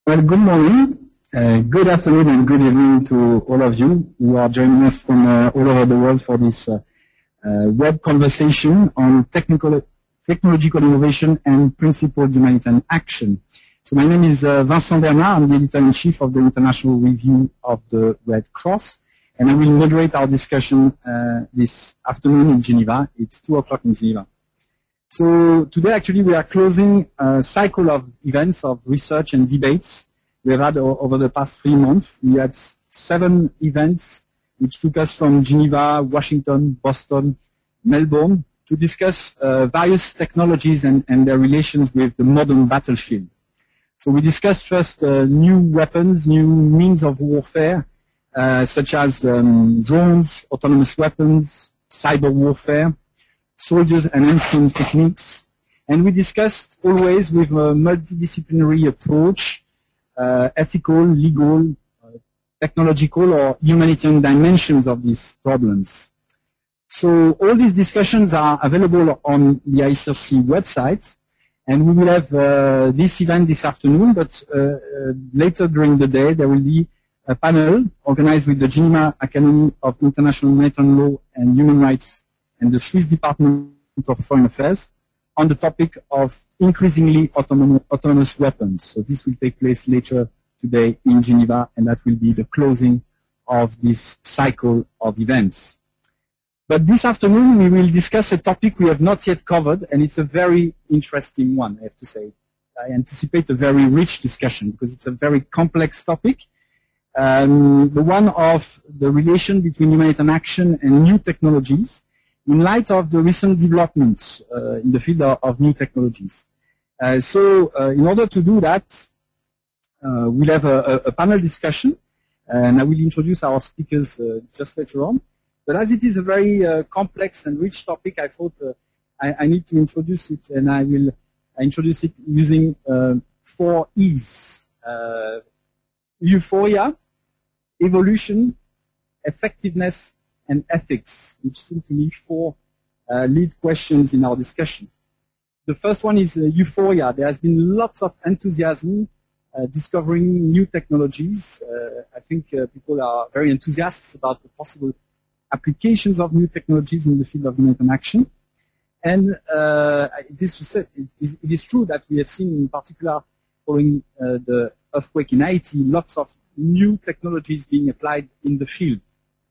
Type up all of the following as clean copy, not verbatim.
Well, good morning, good afternoon, and good evening to all of you who are joining us from all over the world for this web conversation on technological innovation and principled humanitarian action. So my name is Vincent Bernard. I'm the editor-in-chief of the International Review of the Red Cross, and I will moderate our discussion this afternoon in Geneva. It's 2 o'clock in Geneva. So today, actually, we are closing a cycle of events, of research and debates we have had over the past 3 months. We had 7 events which took us from Geneva, Washington, Boston, Melbourne to discuss various technologies and their relations with the modern battlefield. So we discussed first new weapons, new means of warfare, such as drones, autonomous weapons, cyber warfare, soldiers enhancement techniques, and we discussed always with a multidisciplinary approach, ethical, legal, technological, or humanitarian dimensions of these problems. So all these discussions are available on the ICRC website, and we will have this event this afternoon, but later during the day there will be a panel organized with the Geneva Academy of International Humanitarian Law and Human Rights and the Swiss Department of Foreign Affairs on the topic of increasingly autonomous weapons. So this will take place later today in Geneva, and that will be the closing of this cycle of events. But this afternoon we will discuss a topic we have not yet covered, and it's a very interesting one, I have to say. I anticipate a very rich discussion because it's a very complex topic. The one of the relation between humanitarian action and new technologies, in light of the recent developments in the field of new technologies. In order to do that, we'll have a panel discussion, and I will introduce our speakers just later on. But as it is a very complex and rich topic, I thought I need to introduce it, and I will introduce it using 4 E's. Euphoria, evolution, effectiveness, and ethics, which seem to me 4 lead questions in our discussion. The first one is euphoria. There has been lots of enthusiasm discovering new technologies. I think people are very enthusiastic about the possible applications of new technologies in the field of humanitarian action. And it is true that we have seen, in particular, following the earthquake in Haiti, lots of new technologies being applied in the field.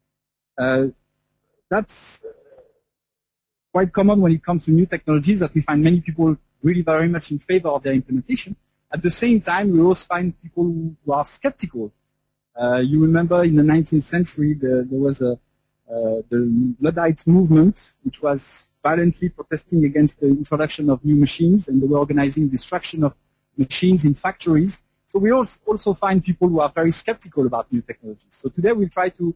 That's quite common when it comes to new technologies, that we find many people really very much in favor of their implementation. At the same time, we also find people who are skeptical. You remember in the 19th century, there was the Luddites movement, which was violently protesting against the introduction of new machines, and they were organizing destruction of machines in factories. So we also find people who are very skeptical about new technologies. So today we'll try to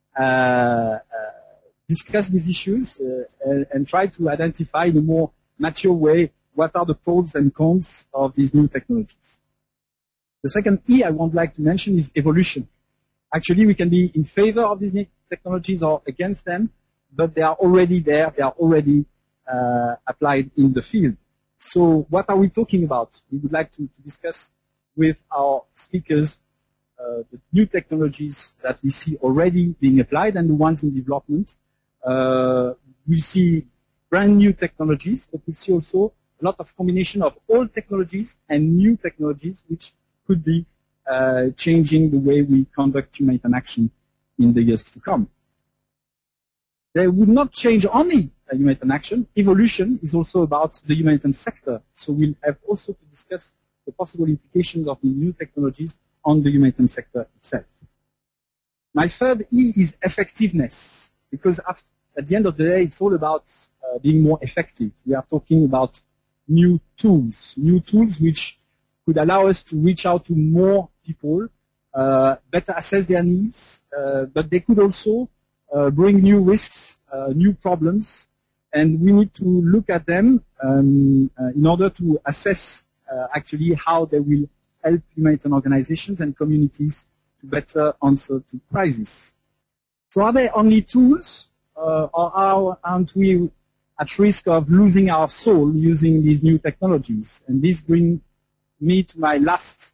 discuss these issues and try to identify in a more mature way what are the pros and cons of these new technologies. The second E I would like to mention is evolution. Actually, we can be in favor of these new technologies or against them, but they are already there, they are already applied in the field. So what are we talking about? We would like to discuss with our speakers the new technologies that we see already being applied and the ones in development. We see brand new technologies, but we see also a lot of combination of old technologies and new technologies which could be changing the way we conduct humanitarian action in the years to come. They would not change only humanitarian action. Evolution is also about the humanitarian sector. So we'll have also to discuss the possible implications of the new technologies on the humanitarian sector itself. My third E is effectiveness, because at the end of the day, it's all about being more effective. We are talking about new tools which could allow us to reach out to more people, better assess their needs, but they could also bring new risks, new problems, and we need to look at them in order to assess actually how they will help humanitarian organizations and communities to better answer to crises. So are they only tools, or aren't we at risk of losing our soul using these new technologies? And this brings me to my last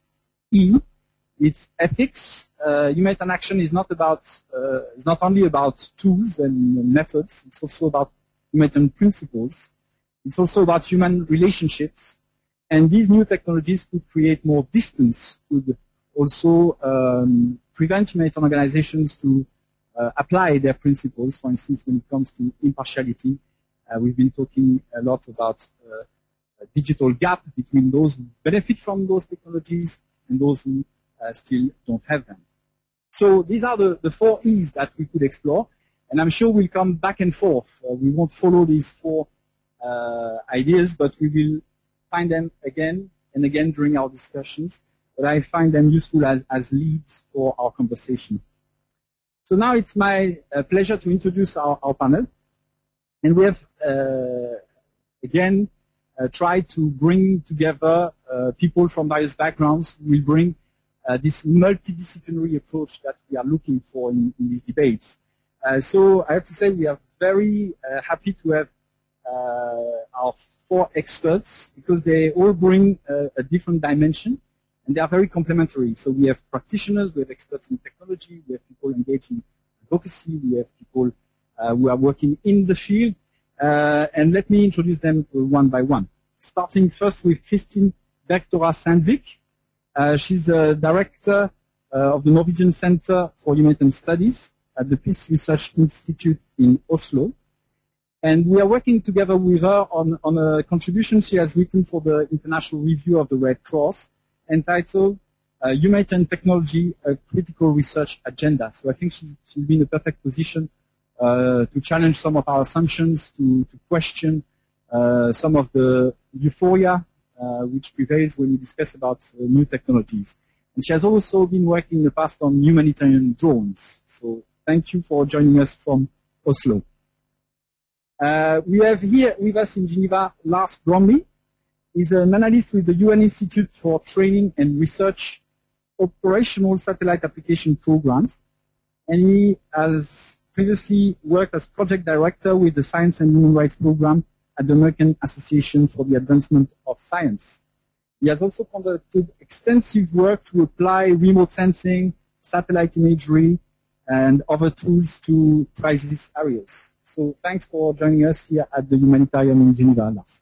E. It's ethics. Humanitarian action is not only about tools and methods. It's also about humanitarian principles. It's also about human relationships. And these new technologies could create more distance, could also prevent humanitarian organizations to apply their principles. For instance, when it comes to impartiality, we've been talking a lot about a digital gap between those who benefit from those technologies and those who still don't have them. So these are the 4 E's that we could explore, and I'm sure we'll come back and forth. We won't follow these 4 ideas, but we will find them again and again during our discussions, but I find them useful as leads for our conversation. So now it's my pleasure to introduce our panel, and we have again tried to bring together people from various backgrounds who will bring this multidisciplinary approach that we are looking for in these debates. So I have to say we are very happy to have our 4 experts, because they all bring a different dimension and they are very complementary. So we have practitioners, we have experts in technology, we have people engaged in advocacy, we have people who are working in the field, and let me introduce them one by one. Starting first with Kristin Bergtora Sandvik. She's the director of the Norwegian Center for Humanitarian Studies at the Peace Research Institute in Oslo. And we are working together with her on a contribution she has written for the International Review of the Red Cross, entitled Humanitarian Technology, a Critical Research Agenda. So I think she'll be in a perfect position to challenge some of our assumptions, to question some of the euphoria which prevails when we discuss about new technologies. And she has also been working in the past on humanitarian drones. So thank you for joining us from Oslo. We have here with us in Geneva Lars Bromley. He's an analyst with the UN Institute for Training and Research Operational Satellite Application Programs. And he has previously worked as project director with the Science and Human Rights Program at the American Association for the Advancement of Science. He has also conducted extensive work to apply remote sensing, satellite imagery, and other tools to crisis areas. So thanks for joining us here at the Humanitarian in Geneva, Lars.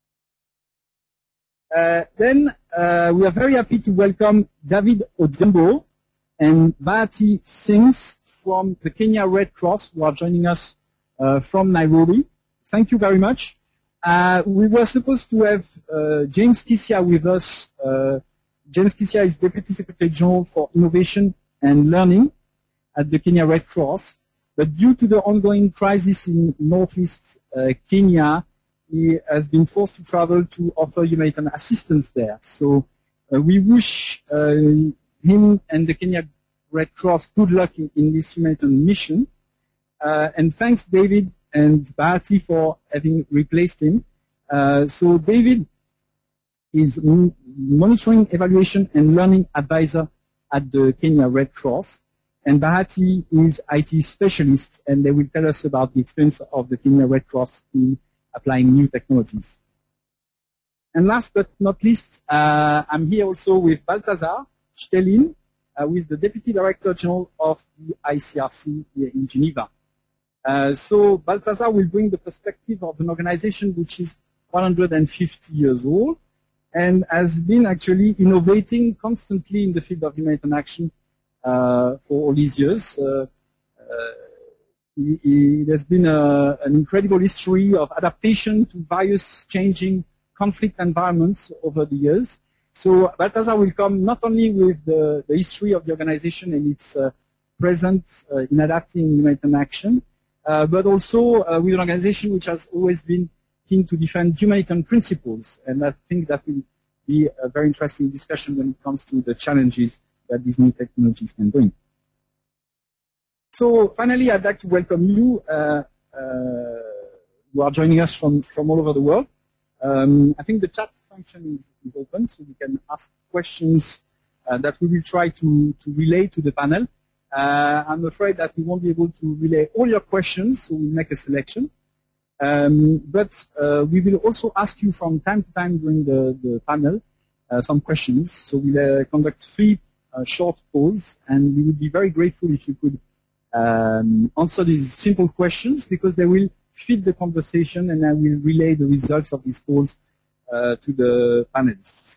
Then we are very happy to welcome David Odhiambo and Bahati Singh from the Kenya Red Cross, who are joining us from Nairobi. Thank you very much. We were supposed to have James Kisia with us. James Kisia is Deputy Secretary General for Innovation and Learning at the Kenya Red Cross. But due to the ongoing crisis in northeast Kenya, he has been forced to travel to offer humanitarian assistance there. So we wish him and the Kenya Red Cross good luck in this humanitarian mission. And thanks, David and Bahati, for having replaced him. So David is monitoring, evaluation, and learning advisor at the Kenya Red Cross. And Bahati is IT specialist, and they will tell us about the experience of the Kenya Red Cross in applying new technologies. And last but not least, I'm here also with Balthazar Stellin, who is the Deputy Director General of the ICRC here in Geneva. So Balthazar will bring the perspective of an organization which is 150 years old and has been actually innovating constantly in the field of humanitarian action for all these years. There's been an incredible history of adaptation to various changing conflict environments over the years. So Balthazar will come not only with the history of the organization and its presence in adapting humanitarian action, but also with an organization which has always been keen to defend humanitarian principles. And I think that will be a very interesting discussion when it comes to the challenges that these new technologies can bring. So finally, I'd like to welcome you who are joining us from all over the world. I think the chat function is open, so we can ask questions that we will try to relay to the panel. I'm afraid that we won't be able to relay all your questions, so we'll make a selection. But we will also ask you from time to time during the panel some questions. So we'll conduct 3 short polls, and we would be very grateful if you could answer these simple questions, because they will feed the conversation, and I will relay the results of these polls to the panelists.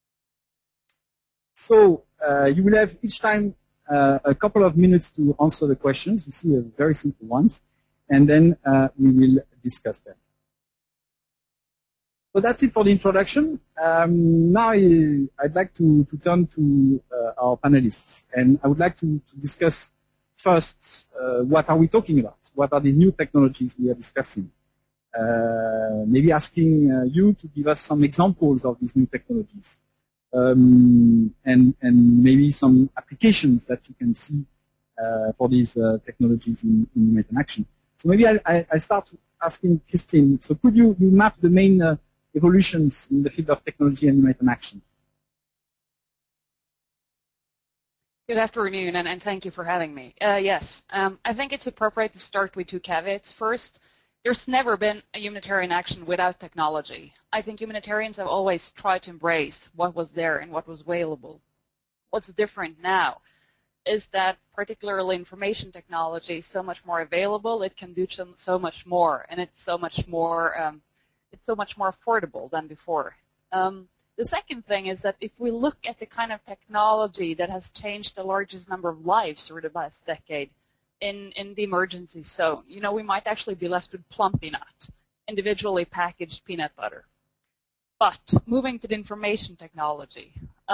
So you will have each time a couple of minutes to answer the questions. You see, very simple ones, and then we will discuss them. So that's it for the introduction. Now I'd like to turn to our panelists, and I would like to discuss first what are we talking about? What are these new technologies we are discussing? Maybe asking you to give us some examples of these new technologies, and maybe some applications that you can see for these technologies in human interaction. So maybe I start asking Christine. So could you map the main evolutions in the field of technology and human interaction? Good afternoon, and thank you for having me. Yes, I think it's appropriate to start with 2 caveats. First, there's never been a humanitarian action without technology. I think humanitarians have always tried to embrace what was there and what was available. What's different now is that particularly information technology is so much more available. It can do so much more, and it's so much more affordable than before. The second thing is that if we look at the kind of technology that has changed the largest number of lives over the past decade in the emergency zone, we might actually be left with Plumpy Nut, individually packaged peanut butter. But moving to the information technology,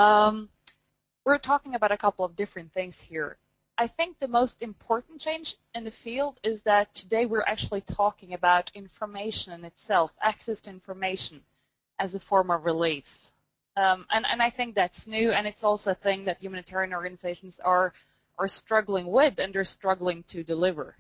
we're talking about a couple of different things here. I think the most important change in the field is that today we're actually talking about information in itself, access to information as a form of relief. And I think that's new, and it's also a thing that humanitarian organizations are struggling with, and they're struggling to deliver.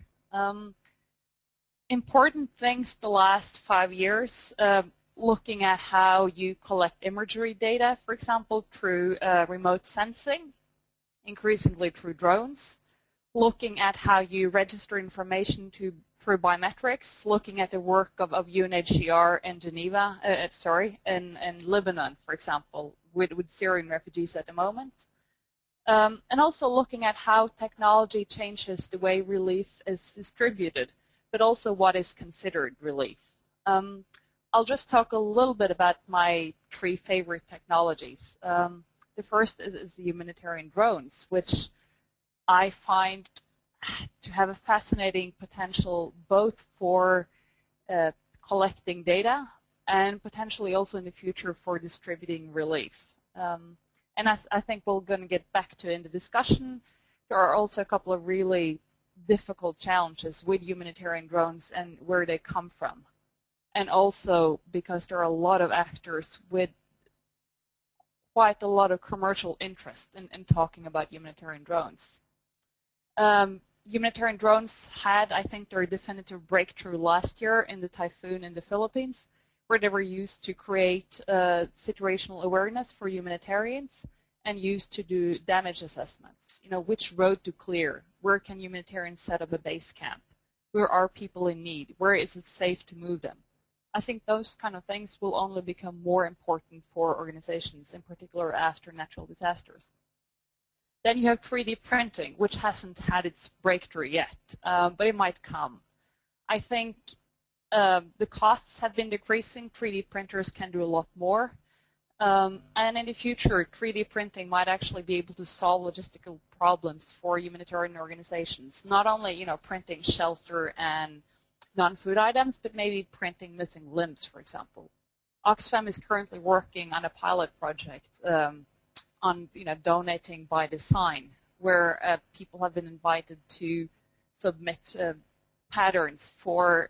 Important things the last 5 years, looking at how you collect imagery data, for example, through remote sensing, increasingly through drones, looking at how you register information through biometrics, looking at the work of UNHCR in Geneva, in Lebanon, for example, with Syrian refugees at the moment. And also looking at how technology changes the way relief is distributed, but also what is considered relief. I'll just talk a little bit about my 3 favorite technologies. The first is the humanitarian drones, which I find to have a fascinating potential both for collecting data and potentially also in the future for distributing relief. And I think we're going to get back to in the discussion. There are also a couple of really difficult challenges with humanitarian drones and where they come from. And also because there are a lot of actors with quite a lot of commercial interest in talking about humanitarian drones. Humanitarian drones had, I think, their definitive breakthrough last year in the typhoon in the Philippines, where they were used to create situational awareness for humanitarians and used to do damage assessments. Which road to clear? Where can humanitarians set up a base camp? Where are people in need? Where is it safe to move them? I think those kind of things will only become more important for organizations, in particular after natural disasters. Then you have 3D printing, which hasn't had its breakthrough yet, but it might come. I think the costs have been decreasing. 3D printers can do a lot more. And in the future, 3D printing might actually be able to solve logistical problems for humanitarian organizations. Not only, printing shelter and non-food items, but maybe printing missing limbs, for example. Oxfam is currently working on a pilot project on donating by design, where people have been invited to submit patterns for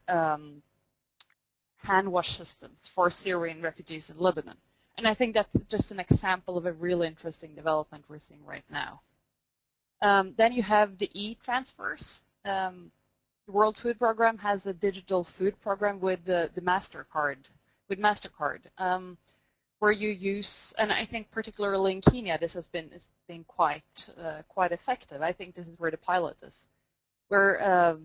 hand wash systems for Syrian refugees in Lebanon. And I think that's just an example of a really interesting development we're seeing right now. Then you have the e-transfers. The World Food Program has a digital food program with the MasterCard, where you use, and I think particularly in Kenya, this has been quite effective. I think this is where the pilot is, where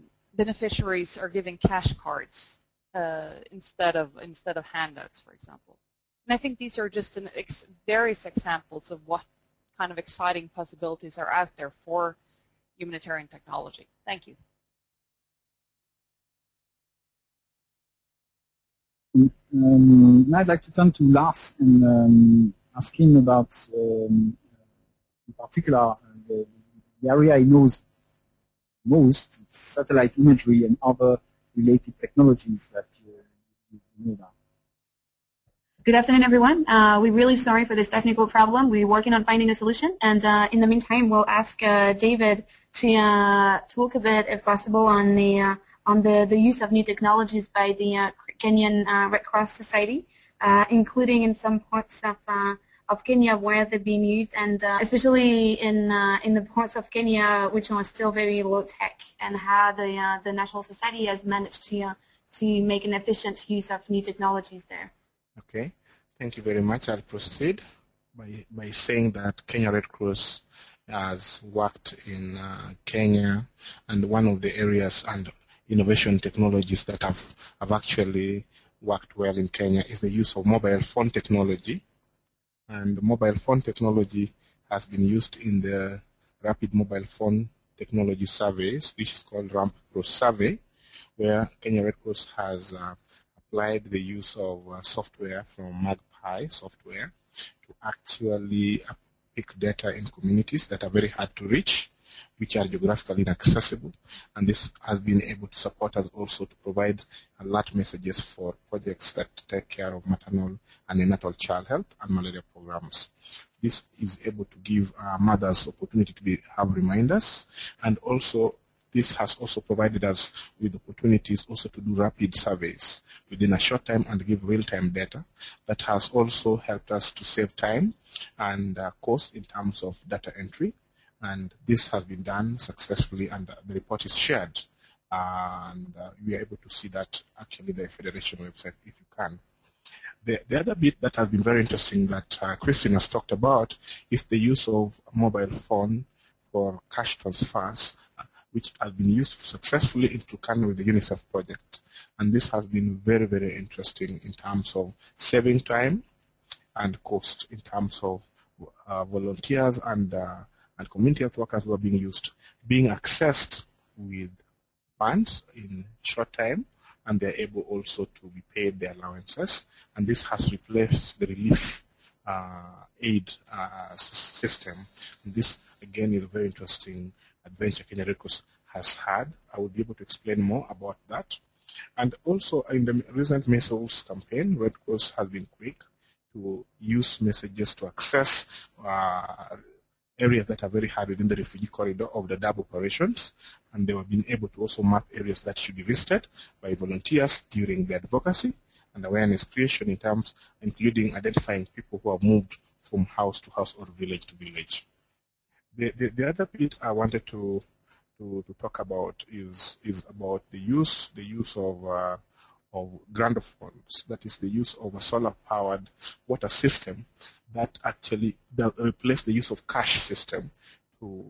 beneficiaries are given cash cards instead of handouts, for example. And I think these are just various examples of what kind of exciting possibilities are out there for humanitarian technology. Thank you. Now I'd like to turn to Lars and ask him about, in particular, the area he knows most, satellite imagery and other related technologies that you know about. Good afternoon, everyone. We're really sorry for this technical problem. We're working on finding a solution, and in the meantime, we'll ask David to talk a bit, if possible, on the use of new technologies by the Kenyan Red Cross Society, including in some parts of Kenya where they're being used, and especially in the parts of Kenya which are still very low tech, and how the National Society has managed to make an efficient use of new technologies there. Okay, thank you very much. I'll proceed by saying that Kenya Red Cross has worked in Kenya, and one of the areas and innovation technologies that have actually worked well in Kenya is the use of mobile phone technology. And mobile phone technology has been used in the Rapid Mobile Phone Technology Surveys, which is called RAMP Pro Survey, where Kenya Red Cross has applied the use of software from Magpie software to actually pick data in communities that are very hard to reach, which are geographically inaccessible, and this has been able to support us also to provide alert messages for projects that take care of maternal and neonatal child health and malaria programs. This is able to give mothers opportunity to have reminders, and also this has also provided us with opportunities also to do rapid surveys within a short time and give real-time data. That has also helped us to save time and cost in terms of data entry. And this has been done successfully, and the report is shared. And we are able to see that actually the Federation website, if you can. The other bit that has been very interesting that Christine has talked about is the use of mobile phone for cash transfers, which has been used successfully in Turkana with the UNICEF project. And this has been very, very interesting in terms of saving time and cost, in terms of volunteers and community health workers who are being used, being accessed with funds in short time, and they're able also to be paid their allowances. And this has replaced the relief aid system. And this, again, is a very interesting adventure Kenya Red Cross has had. I will be able to explain more about that. And also, in the recent measles campaign, Red Cross has been quick to use messages to access areas that are very hard within the refugee corridor of the DAB operations, and they have been able to also map areas that should be visited by volunteers during the advocacy and awareness creation in terms, including identifying people who have moved from house to house or village to village. The other bit I wanted to talk about is about the use of grandophones, that is the use of a solar-powered water system that actually replace the use of cash system to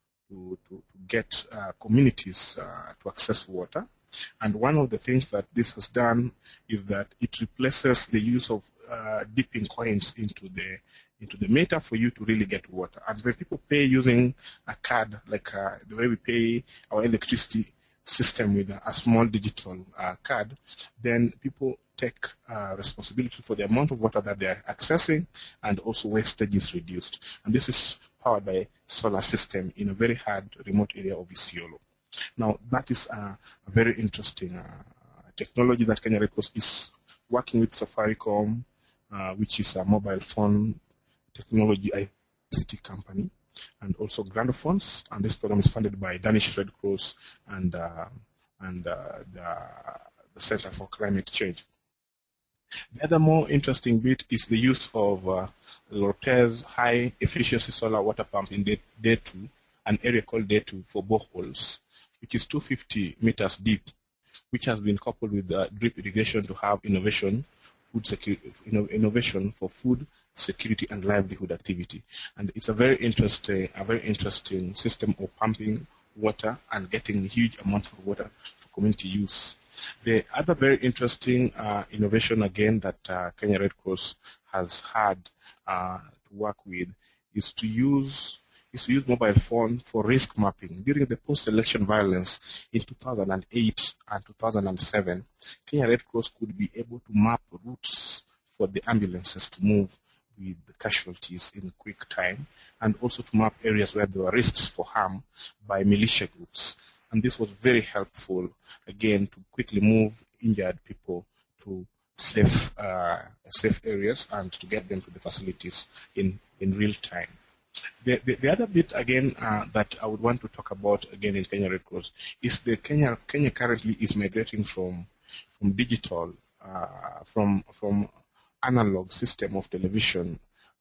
get communities to access water. And one of the things that this has done is that it replaces the use of dipping coins into the meter for you to really get water. And when people pay using a card, like the way we pay our electricity system with a small digital card, then people take responsibility for the amount of water that they are accessing, and also wastage is reduced. And this is powered by a solar system in a very hard remote area of Isiolo. Now, that is a very interesting technology that Kenya Red Cross is working with Safaricom, which is a mobile phone technology ICT company, and also Grandophones. And this program is funded by Danish Red Cross and the Center for Climate Change. The other more interesting bit is the use of Lortez high efficiency solar water pump in Day 2, an area called Day 2 for boreholes, which is 250 meters deep, which has been coupled with drip irrigation to have innovation for food security and livelihood activity. And it's a very interesting system of pumping water and getting a huge amount of water for community use. The other very interesting innovation again that Kenya Red Cross has had to work with is to use mobile phone for risk mapping. During the post-election violence in 2008 and 2007, Kenya Red Cross could be able to map routes for the ambulances to move with the casualties in quick time, and also to map areas where there were risks for harm by militia groups. And this was very helpful, again, to quickly move injured people to safe areas and to get them to the facilities in real time. The other bit, again, that I would want to talk about, again, in Kenya Red Cross is the Kenya currently is migrating from digital, from analog system of television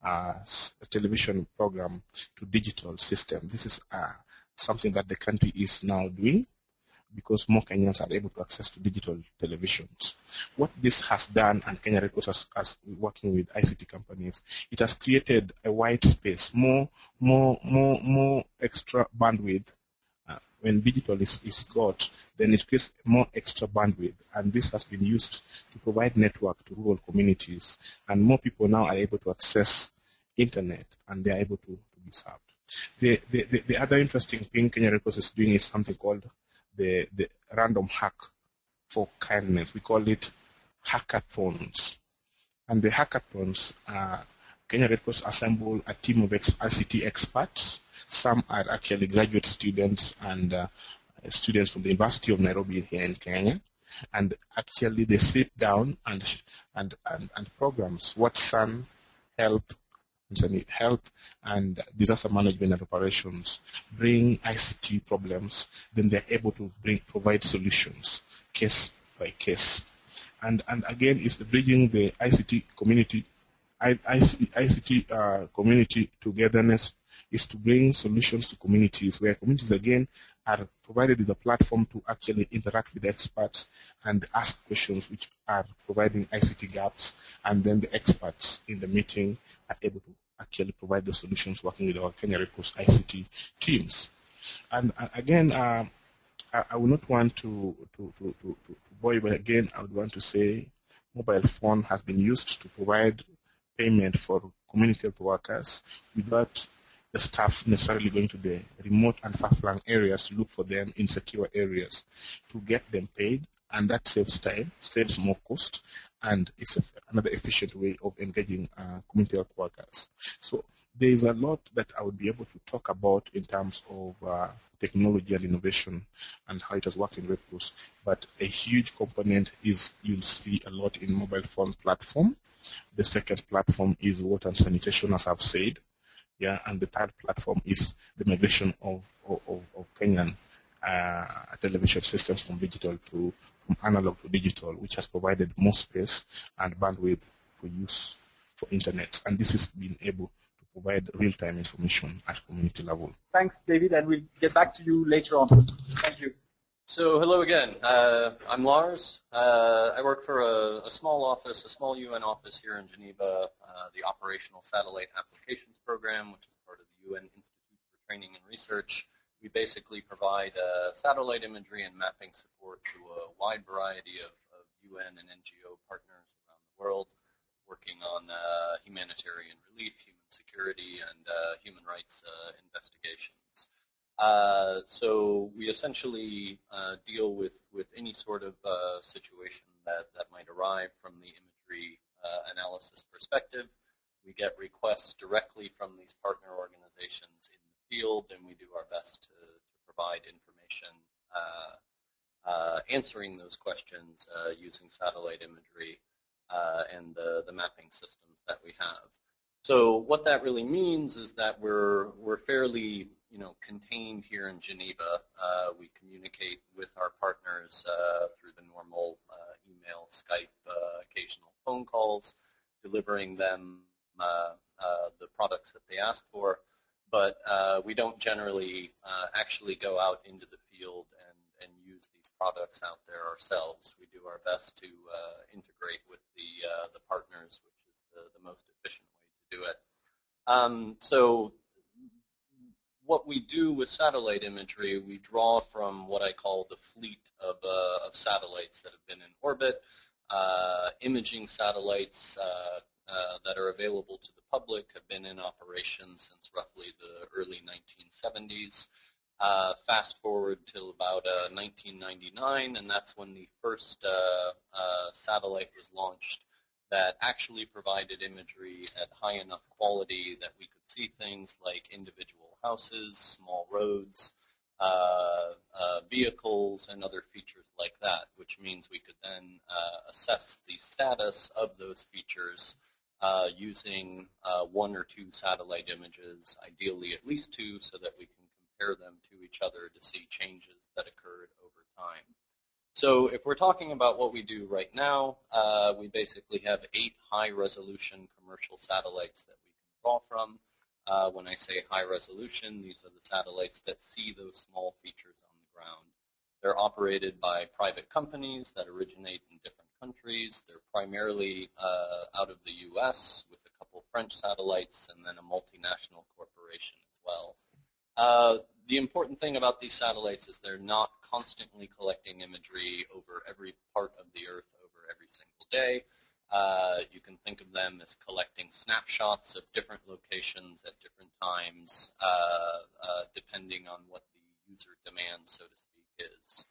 program to digital system. This is something that the country is now doing, because more Kenyans are able to access to digital televisions. What this has done, and Kenya Red Cross as working with ICT companies, it has created a white space, more extra bandwidth. When digital is got, then it creates more extra bandwidth, and this has been used to provide network to rural communities, and more people now are able to access internet, and they are able to be served. The other interesting thing Kenya Red Cross is doing is something called the random hack for kindness. We call it hackathons. And the hackathons, Kenya Red Cross assemble a team of ICT experts. Some are actually graduate students and students from the University of Nairobi here in Kenya. And actually they sit down and programs Watson, health and disaster management and operations bring ICT problems, then they're able to provide solutions case by case. And again, it's bridging the ICT community community togetherness is to bring solutions to communities, where communities again are provided with a platform to actually interact with experts and ask questions which are providing ICT gaps, and then the experts in the meeting are able to actually provide the solutions working with our Kenya Red Cross ICT teams. And again, I would not want to bore you, but again, I would want to say mobile phone has been used to provide payment for community health workers without the staff necessarily going to the remote and far-flung areas to look for them in secure areas to get them paid, and that saves time, saves more cost, and it's another efficient way of engaging community health workers. So there is a lot that I would be able to talk about in terms of technology and innovation and how it has worked in Red Cross, but a huge component is you'll see a lot in mobile phone platform. The second platform is water and sanitation, as I've said. Yeah, and the third platform is the migration of Kenyan television systems from analog to digital, which has provided more space and bandwidth for use for internet. And this has been able to provide real-time information at community level. Thanks, David, and we'll get back to you later on. Thank you. So hello again. I'm Lars. I work for a small office, a small UN office here in Geneva, the Operational Satellite Applications Program, which is part of the UN Institute for Training and Research. We basically provide satellite imagery and mapping support to a wide variety of UN and NGO partners around the world, working on humanitarian relief, human security, and human rights investigations. So we essentially deal with any sort of situation that might arrive from the imagery analysis perspective. We get requests directly from these partner organizations in the field, and we do our best to provide information answering those questions using satellite imagery and the mapping systems that we have. So what that really means is that we're fairly contained here in Geneva. We communicate with our partners through the normal email, Skype, occasional phone calls, delivering them the products that they ask for. But we don't generally actually go out into the field and use these products out there ourselves. We do our best to integrate with the partners, which is the most efficient way to do it. So what we do with satellite imagery, we draw from what I call the fleet of satellites that have been in orbit, imaging satellites, that are available to the public have been in operation since roughly the early 1970s. Fast forward till about 1999, and that's when the first satellite was launched that actually provided imagery at high enough quality that we could see things like individual houses, small roads, vehicles, and other features like that, which means we could then assess the status of those features using one or two satellite images, ideally at least two, so that we can compare them to each other to see changes that occurred over time. So if we're talking about what we do right now, we basically have 8 high-resolution commercial satellites that we can draw from. When I say high resolution, these are the satellites that see those small features on the ground. They're operated by private companies that originate in different countries. They're primarily out of the US with a couple French satellites and then a multinational corporation as well. The important thing about these satellites is they're not constantly collecting imagery over every part of the Earth over every single day. You can think of them as collecting snapshots of different locations at different times, depending on what the user demand, so to speak, is.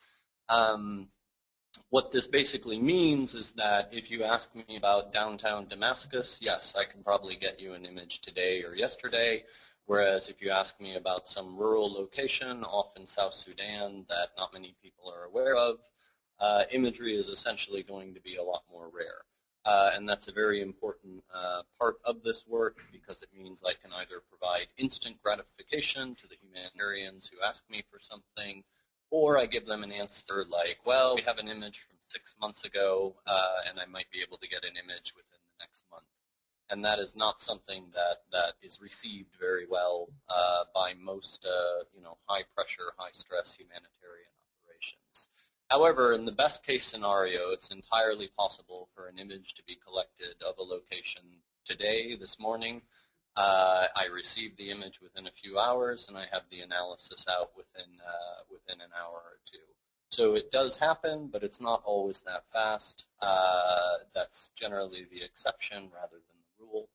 What this basically means is that if you ask me about downtown Damascus, yes, I can probably get you an image today or yesterday. Whereas if you ask me about some rural location off in South Sudan that not many people are aware of, imagery is essentially going to be a lot more rare. And that's a very important part of this work because it means I can either provide instant gratification to the humanitarians who ask me for something, or I give them an answer like, well, we have an image from 6 months ago, and I might be able to get an image within the next month. And that is not something that is received very well by most high-pressure, high-stress humanitarian operations. However, in the best-case scenario, it's entirely possible for an image to be collected of a location today, this morning. I receive the image within a few hours, and I have the analysis out within an hour or two. So it does happen, but it's not always that fast. That's generally the exception rather than the rule.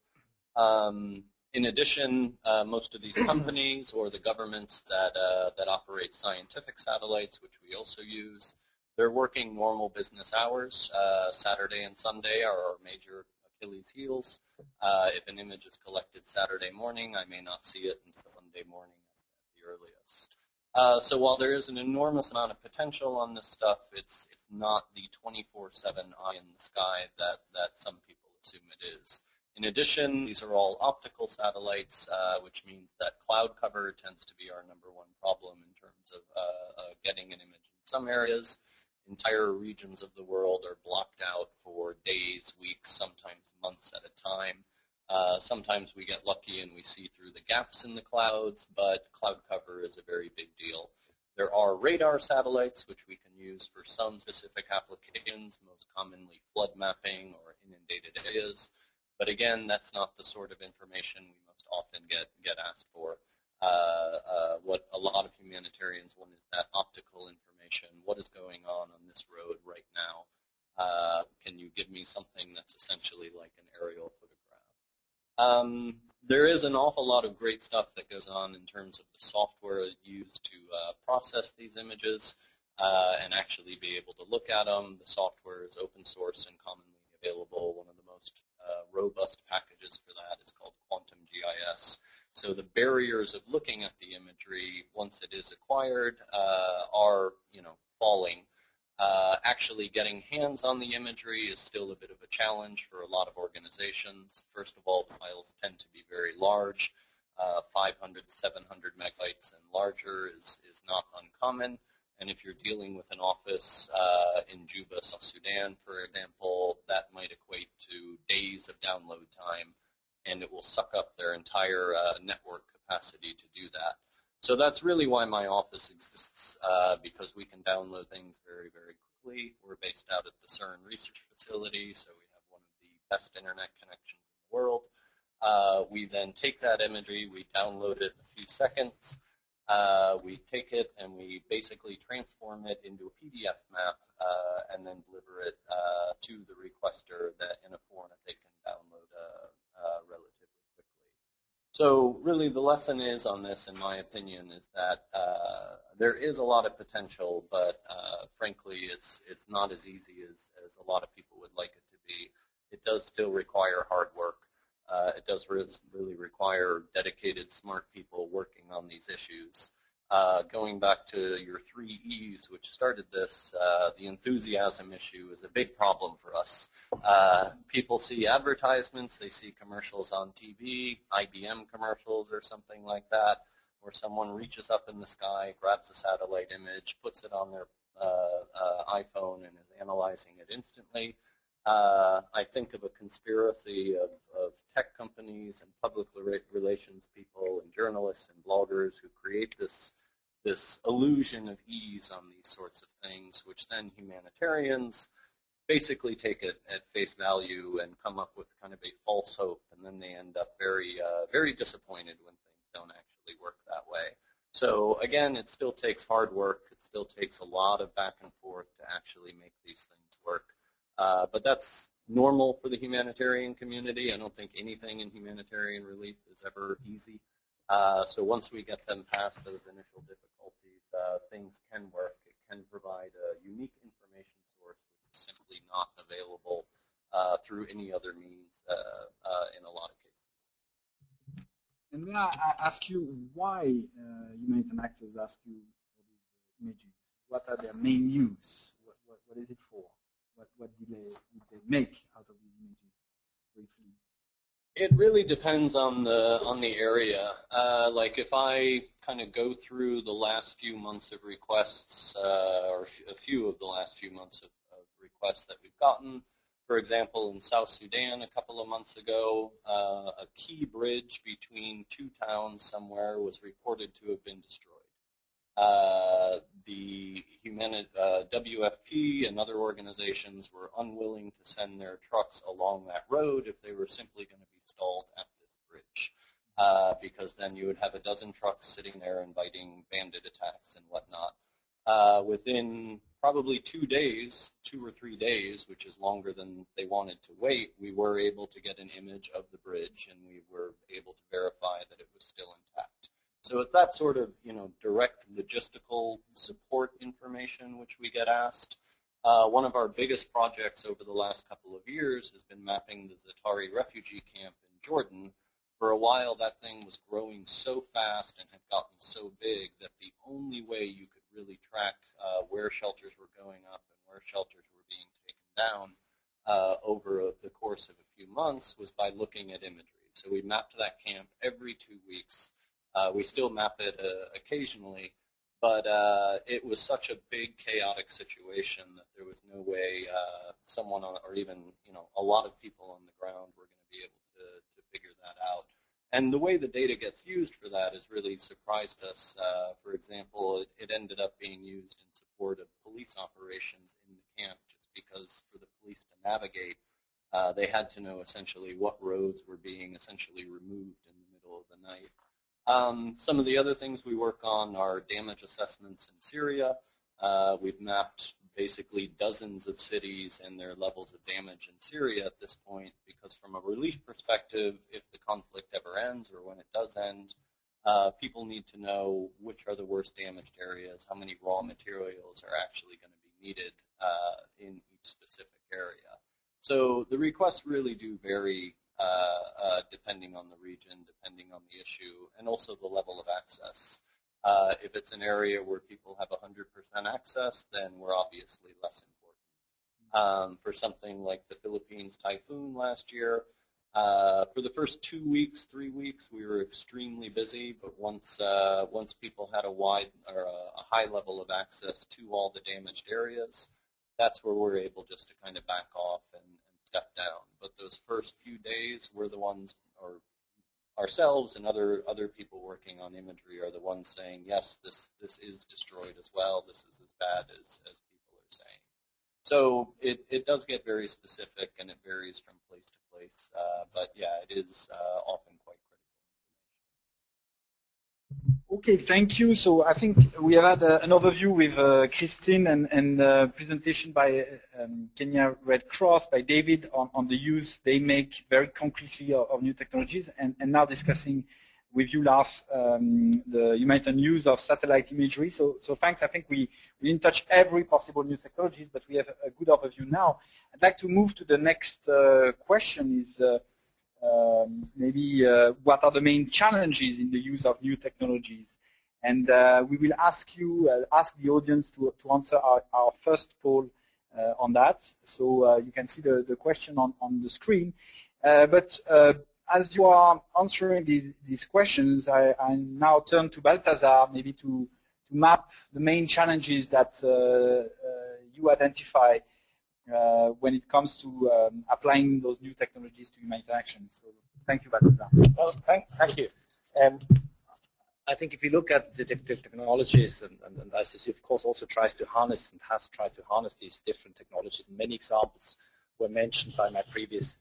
In addition, most of these companies or the governments that operate scientific satellites, which we also use, they're working normal business hours. Saturday and Sunday are our major Achilles heels. If an image is collected Saturday morning, I may not see it until Monday morning at the earliest. So while there is an enormous amount of potential on this stuff, it's not the 24/7 eye in the sky that some people assume it is. In addition, these are all optical satellites, which means that cloud cover tends to be our #1 problem in terms of getting an image in some areas. Entire regions of the world are blocked out for days, weeks, sometimes months at a time. Sometimes we get lucky and we see through the gaps in the clouds, but cloud cover is a very big deal. There are radar satellites, which we can use for some specific applications, most commonly flood mapping or inundated areas. But again, that's not the sort of information we most often get asked for. What a lot of humanitarians want is that optical information. What is going on this road right now? Can you give me something that's essentially like an aerial photograph? There is an awful lot of great stuff that goes on in terms of the software used to process these images and actually be able to look at them. The software is open source and commonly available. One of the most robust packages for that is called Quantum GIS. So the barriers of looking at the imagery once it is acquired are, falling. Actually getting hands on the imagery is still a bit of a challenge for a lot of organizations. First of all, the files tend to be very large. 500, 700 megabytes and larger is not uncommon. And if you're dealing with an office in Juba, South Sudan, for example, that might equate to days of download time, and it will suck up their entire network capacity to do that. So that's really why my office exists, because we can download things very, very quickly. We're based out at the CERN research facility, so we have one of the best internet connections in the world. We then take that imagery, we download it in a few seconds. We take it and we basically transform it into a PDF map and then deliver it to the requester in a format they can download relatively quickly. So really the lesson is on this, in my opinion, is that there is a lot of potential, but frankly it's not as easy as a lot of people would like it to be. It does still require hard work. It does really require dedicated, smart people working on these issues. Going back to your 3 E's, which started this, the enthusiasm issue is a big problem for us. People see advertisements, they see commercials on TV, IBM commercials or something like that, where someone reaches up in the sky, grabs a satellite image, puts it on their iPhone and is analyzing it instantly. I think of a conspiracy of tech companies and public relations people and journalists and bloggers who create this illusion of ease on these sorts of things, which then humanitarians basically take it at face value and come up with kind of a false hope, and then they end up very, very disappointed when things don't actually work that way. So again, it still takes hard work. It still takes a lot of back and forth to actually make these things work. But that's normal for the humanitarian community. I don't think anything in humanitarian relief is ever easy. So once we get them past those initial difficulties, things can work. It can provide a unique information source which is simply not available through any other means in a lot of cases. And may I ask you why humanitarian actors ask you for these images? What are their main use? What is it for? What did they make out of these images briefly? It really depends on the area. Like if I kind of go through the last few months of requests, or a few of the last few months of requests that we've gotten, for example, in South Sudan a couple of months ago, a key bridge between 2 towns somewhere was reported to have been destroyed. The WFP and other organizations were unwilling to send their trucks along that road if they were simply going to be stalled at this bridge, because then you would have a dozen trucks sitting there inviting bandit attacks and whatnot. Within probably 2 days, 2 or 3 days, which is longer than they wanted to wait, we were able to get an image of the bridge, and we were able to verify that it was still intact. So it's that sort of, direct logistical support information which we get asked. One of our biggest projects over the last couple of years has been mapping the Zaatari refugee camp in Jordan. For a while, that thing was growing so fast and had gotten so big that the only way you could really track where shelters were going up and where shelters were being taken down over the course of a few months was by looking at imagery. So we mapped that camp every 2 weeks. We still map it occasionally, but it was such a big, chaotic situation that there was no way someone, or even a lot of people on the ground were going to be able to figure that out. And the way the data gets used for that has really surprised us. For example, it ended up being used in support of police operations in the camp, just because for the police to navigate, they had to know essentially what roads were being essentially removed in the middle of the night. Some of the other things we work on are damage assessments in Syria. We've mapped basically dozens of cities and their levels of damage in Syria at this point, because from a relief perspective, if the conflict ever ends or when it does end, people need to know which are the worst damaged areas, how many raw materials are actually going to be needed in each specific area. So the requests really do vary depending on the region, depending on the issue, and also the level of access. If it's an area where people have 100% access, then we're obviously less important. For something like the Philippines typhoon last year, for the first 2 weeks, 3 weeks, we were extremely busy, but once people had a high level of access to all the damaged areas, that's where we're able just to kind of back off and step down. But those first few days were the ones, or ourselves and other people working on imagery are the ones saying, yes, this is destroyed as well, this is as bad as people are saying. So it does get very specific, and it varies from place to place, but yeah, it is often quite critical information. Okay, thank you. So I think we have had an overview with Christine and presentation by Kenya Red Cross, by David on the use they make very concretely of new technologies, and now discussing with you, Lars, the humanitarian use of satellite imagery. So thanks. I think we didn't touch every possible new technologies, but we have a good overview now. I'd like to move to the next question is maybe what are the main challenges in the use of new technologies? And we will ask you, ask the audience to answer our first poll on that. So you can see the question on the screen. But as you are answering these questions, I now turn to Balthazar, maybe to map the main challenges that you identify when it comes to applying those new technologies to humanitarian action. So thank you, Balthazar. Well, thank you. I think if you look at the technologies, and ICC of course also tries to harness and has tried to harness these different technologies. Many examples were mentioned by my previous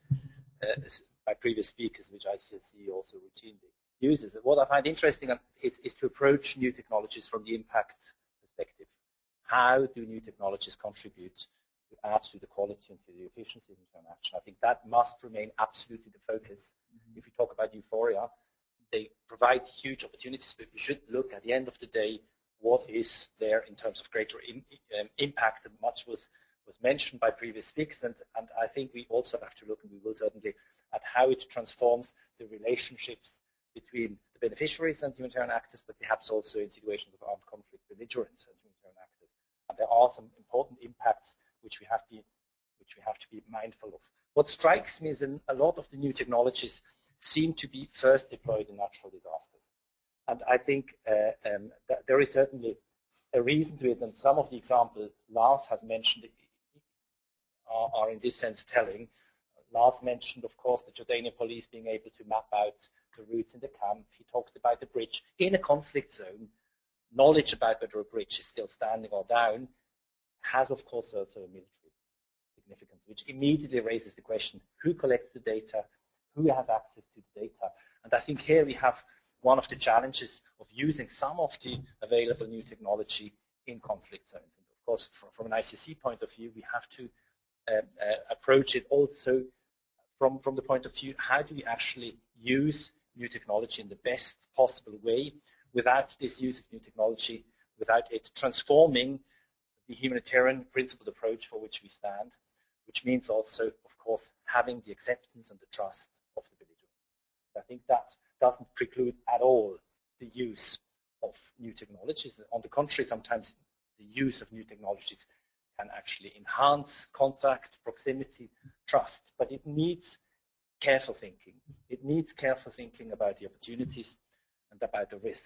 speakers, which ICC also routinely uses. What I find interesting is to approach new technologies from the impact perspective. How do new technologies contribute to add to the quality and to the efficiency of humanitarian action? I think that must remain absolutely the focus. If we talk about Euphoria, they provide huge opportunities, but we should look at the end of the day what is there in terms of greater impact, and much was mentioned by previous speakers, and I think we also have to look, and we will certainly, at how it transforms the relationships between the beneficiaries and humanitarian actors, but perhaps also in situations of armed conflict, belligerents and humanitarian actors. And there are some important impacts which we have to be mindful of. What strikes me is in a lot of the new technologies seem to be first deployed in natural disasters. And I think that there is certainly a reason to it, and some of the examples Lars has mentioned are in this sense telling. Lars mentioned, of course, the Jordanian police being able to map out the routes in the camp. He talked about the bridge in a conflict zone. Knowledge about whether a bridge is still standing or down has, of course, also a military significance, which immediately raises the question, who collects the data, who has access to the data? And I think here we have one of the challenges of using some of the available new technology in conflict zones. And of course, from an ICC point of view, we have to approach it also from the point of view, how do we actually use new technology in the best possible way without this use of new technology, without it transforming the humanitarian principled approach for which we stand, which means also, of course, having the acceptance and the trust of the belligerents. I think that doesn't preclude at all the use of new technologies. On the contrary, sometimes the use of new technologies can actually enhance contact, proximity, trust, but it needs careful thinking. It needs careful thinking about the opportunities and about the risks.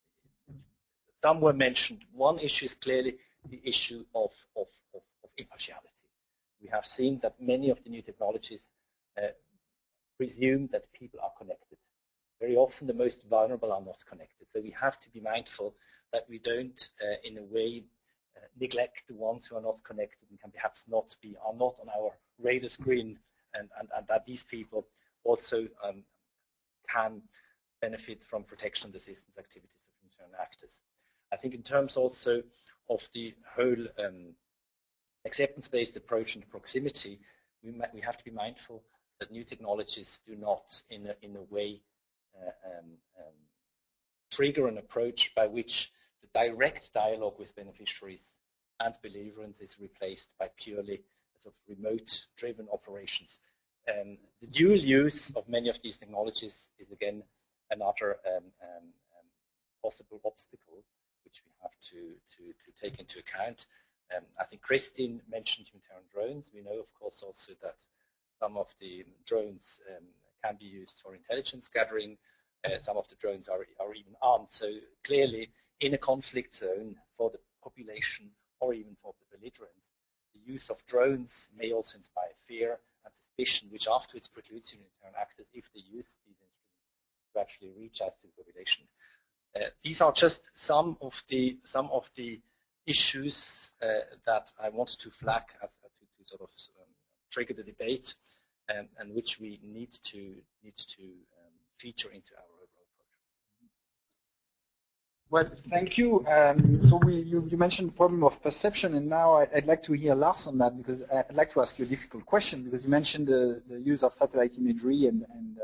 Some were mentioned. One issue is clearly the issue of impartiality. We have seen that many of the new technologies presume that people are connected. Very often the most vulnerable are not connected. So we have to be mindful that we don't, in a way, neglect the ones who are not connected and can perhaps are not on our radar screen, and that these people also can benefit from protection and assistance activities of humanitarian actors. I think in terms also of the whole acceptance-based approach and proximity, we have to be mindful that new technologies do not, in a way, trigger an approach by which the direct dialogue with beneficiaries and belligerents is replaced by purely sort of remote-driven operations. The dual use of many of these technologies is again another possible obstacle which we have to take into account. I think Christine mentioned humanitarian drones. We know, of course, also that some of the drones can be used for intelligence gathering. Some of the drones are even armed. So clearly, in a conflict zone for the population or even for the belligerents, the use of drones may also inspire fear and suspicion, which afterwards precludes humanitarian actors, if they use these instruments, to actually reach out to the population. These are just some of the issues that I wanted to flag as to sort of trigger the debate, and which we need to feature into our overall approach. Well, thank you. So you mentioned the problem of perception, and now I'd like to hear Lars on that, because I'd like to ask you a difficult question, because you mentioned the use of satellite imagery, and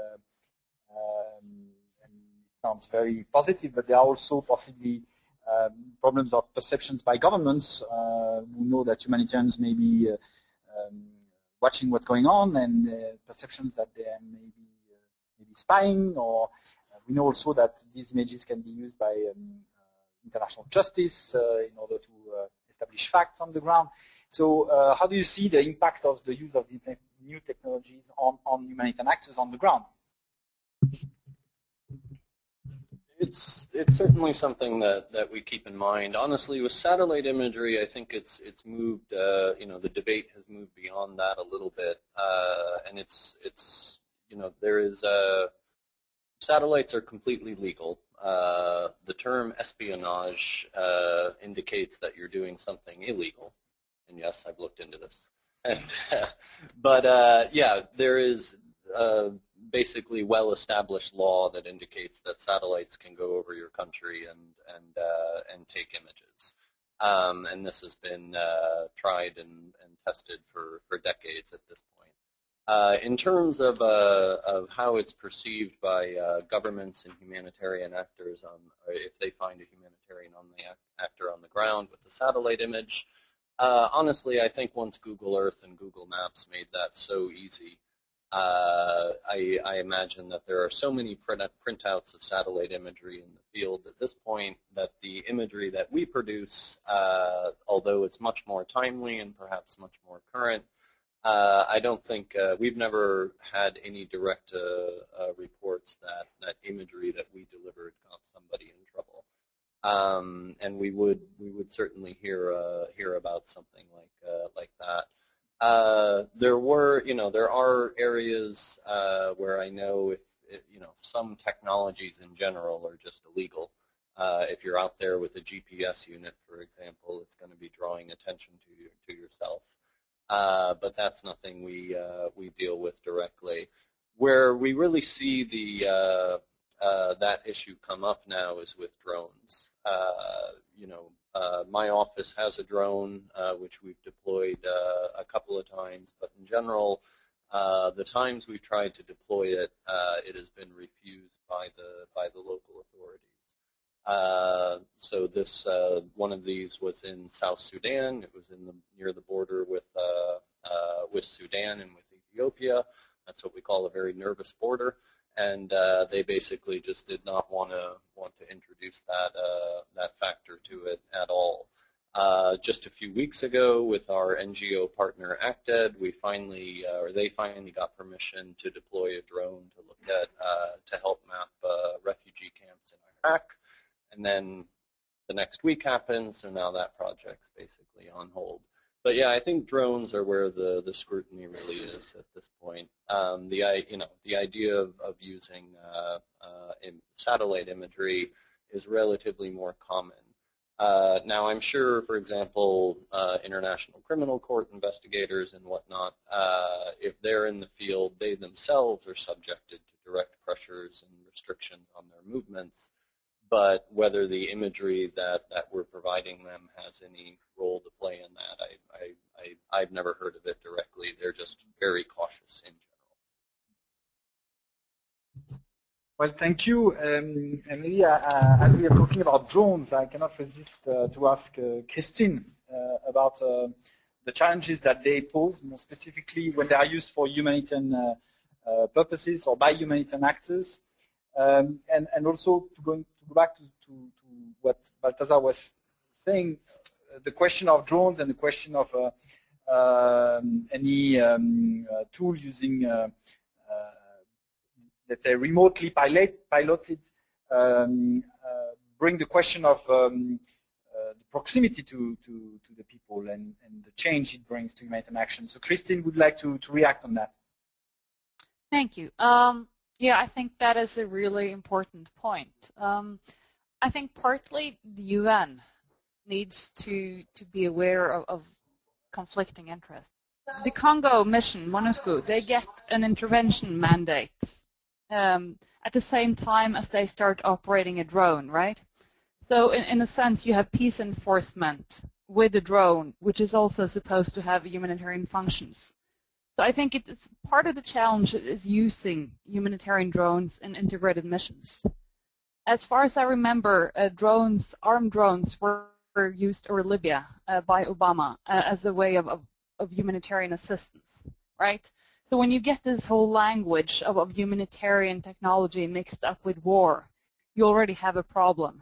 it sounds very positive, but there are also possibly problems of perceptions by governments who know that humanitarians may be watching what's going on, and perceptions that they may be spying, or we know also that these images can be used by international justice in order to establish facts on the ground. So how do you see the impact of the use of these new technologies on humanitarian actors on the ground? It's certainly something that we keep in mind. Honestly, with satellite imagery, I think it's moved. The debate has moved beyond that a little bit, and there is satellites are completely legal. The term espionage indicates that you're doing something illegal, and yes, I've looked into this. But there is basically well-established law that indicates that satellites can go over your country and take images, and this has been tried and tested for decades at this point. In terms of how it's perceived by governments and humanitarian actors, if they find a humanitarian actor on the ground with a satellite image, honestly, I think once Google Earth and Google Maps made that so easy, I imagine that there are so many printouts of satellite imagery in the field at this point that the imagery that we produce, although it's much more timely and perhaps much more current, I don't think we've never had any direct reports that imagery that we delivered got somebody in trouble, and we would certainly hear about something like that. There are areas where I know if some technologies in general are just illegal. If you're out there with a GPS unit, for example, it's going to be drawing attention to yourself. But that's nothing we deal with directly. Where we really see that issue come up now is with drones. My office has a drone which we've deployed a couple of times, but in general, the times we've tried to deploy it, it has been refused by the local authorities. So this one of these was in South Sudan. It was near the border with Sudan and with Ethiopia. That's what we call a very nervous border, and they basically just did not want to introduce that factor to it at all. Just a few weeks ago, with our NGO partner ACTED, they finally got permission to deploy a drone to look at to help map refugee camps in Iraq. And then the next week happens, so now that project's basically on hold. But yeah, I think drones are where the scrutiny really is at this point. The idea of using satellite imagery is relatively more common. Now, I'm sure, for example, International Criminal Court investigators and whatnot, if they're in the field, they themselves are subjected to direct pressures and restrictions on their movements. But whether the imagery that we're providing them has any role to play in that, I've never heard of it directly. They're just very cautious in general. Well, thank you. And maybe as we are talking about drones, I cannot resist to ask Christine about the challenges that they pose, more specifically when they are used for humanitarian purposes or by humanitarian actors. And also to go back to what Balthazar was saying, the question of drones and the question of any tool using, let's say, remotely piloted, bring the question of the proximity to the people and the change it brings to humanitarian action. So Christine would like to react on that. Thank you. Yeah, I think that is a really important point. I think partly the UN needs to be aware of conflicting interests. The Congo mission, MONUSCO, they get an intervention mandate at the same time as they start operating a drone, right? So in a sense, you have peace enforcement with a drone, which is also supposed to have humanitarian functions. So I think it's part of the challenge is using humanitarian drones in integrated missions. As far as I remember, armed drones were used over Libya by Obama as a way of humanitarian assistance, right? So when you get this whole language of humanitarian technology mixed up with war, you already have a problem.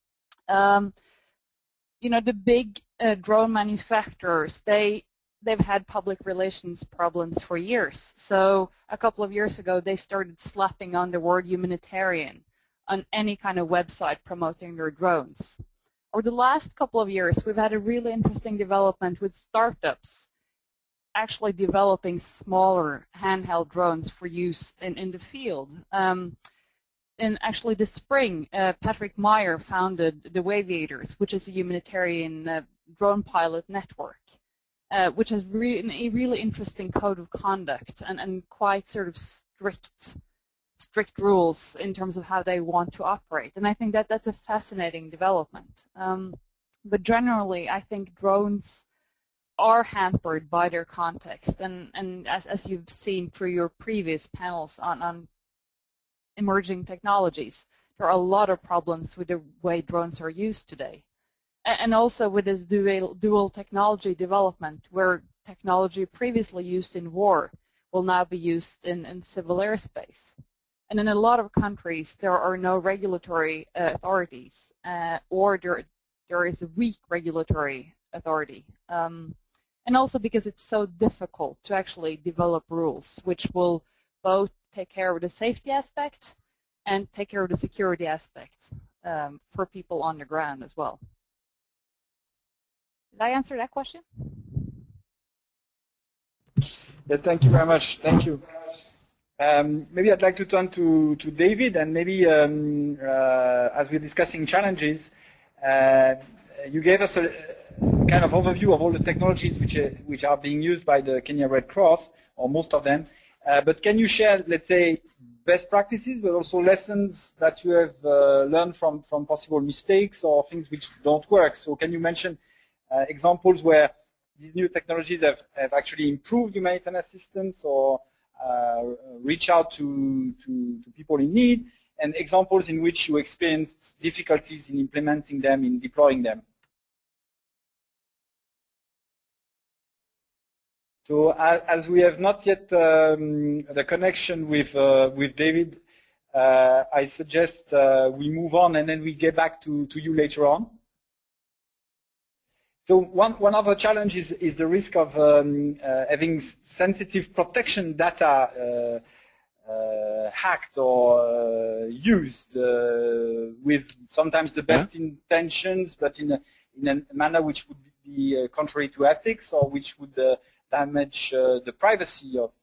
You know, the big drone manufacturers, they've had public relations problems for years. So a couple of years ago, they started slapping on the word humanitarian on any kind of website promoting their drones. Over the last couple of years, we've had a really interesting development with startups actually developing smaller handheld drones for use in the field. In actually the spring, Patrick Meyer founded the Waviators, which is a humanitarian drone pilot network, which has a really interesting code of conduct and quite sort of strict rules in terms of how they want to operate. And I think that that's a fascinating development. But generally, I think drones are hampered by their context. And as you've seen through your previous panels on emerging technologies, there are a lot of problems with the way drones are used today. And also with this dual technology development, where technology previously used in war will now be used in civil airspace. And in a lot of countries, there are no regulatory authorities, or there is a weak regulatory authority. And also because it's so difficult to actually develop rules, which will both take care of the safety aspect and take care of the security aspect for people on the ground as well. Did I answer that question? Yes, thank you very much. Thank you. Maybe I'd like to turn to David, and maybe as we're discussing challenges, you gave us a kind of overview of all the technologies which are being used by the Kenya Red Cross, or most of them. But can you share, let's say, best practices, but also lessons that you have learned from possible mistakes or things which don't work? So can you mention examples where these new technologies have actually improved humanitarian assistance or reach out to people in need, and examples in which you experienced difficulties in implementing them, in deploying them? So as we have not yet the connection with David, I suggest we move on and then we get back to you later on. So one other challenge is the risk of having sensitive protection data hacked or used with sometimes the best intentions, but in a manner which would be contrary to ethics, or which would damage the privacy of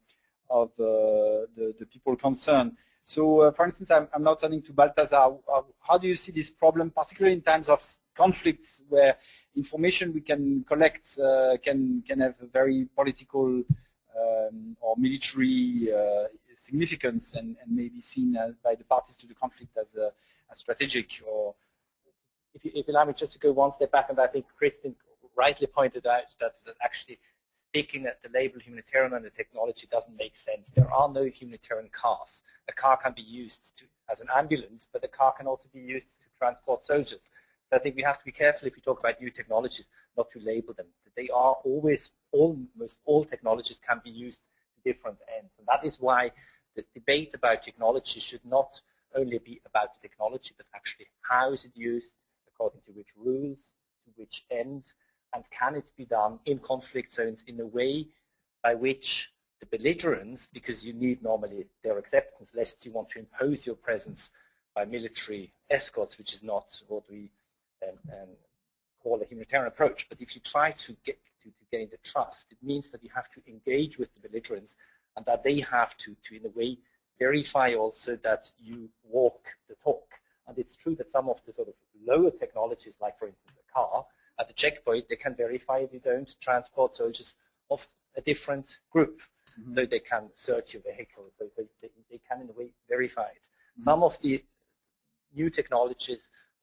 the people concerned. So, for instance, I'm now turning to Balthazar. How do you see this problem, particularly in times of conflicts where information we can collect can have a very political or military significance, and may be seen by the parties to the conflict as strategic? Or if you allow me just to go one step back, and I think Kristin rightly pointed out that actually sticking at the label humanitarian on the technology doesn't make sense. There are no humanitarian cars. A car can be used as an ambulance, but a car can also be used to transport soldiers. So I think we have to be careful if we talk about new technologies not to label them. They are almost all technologies can be used to different ends. And that is why the debate about technology should not only be about the technology, but actually how is it used, according to which rules, to which end, and can it be done in conflict zones in a way by which the belligerents, because you need normally their acceptance, lest you want to impose your presence by military escorts, which is not what we call a humanitarian approach. But if you try to gain the trust, it means that you have to engage with the belligerents, and that they have to in a way verify also that you walk the talk. And it's true that some of the sort of lower technologies, like for instance a car, at the checkpoint, they can verify if you don't transport soldiers of a different group. Mm-hmm. So they can search your vehicle. So they can, in a way, verify it. Mm-hmm. Some of the new technologies,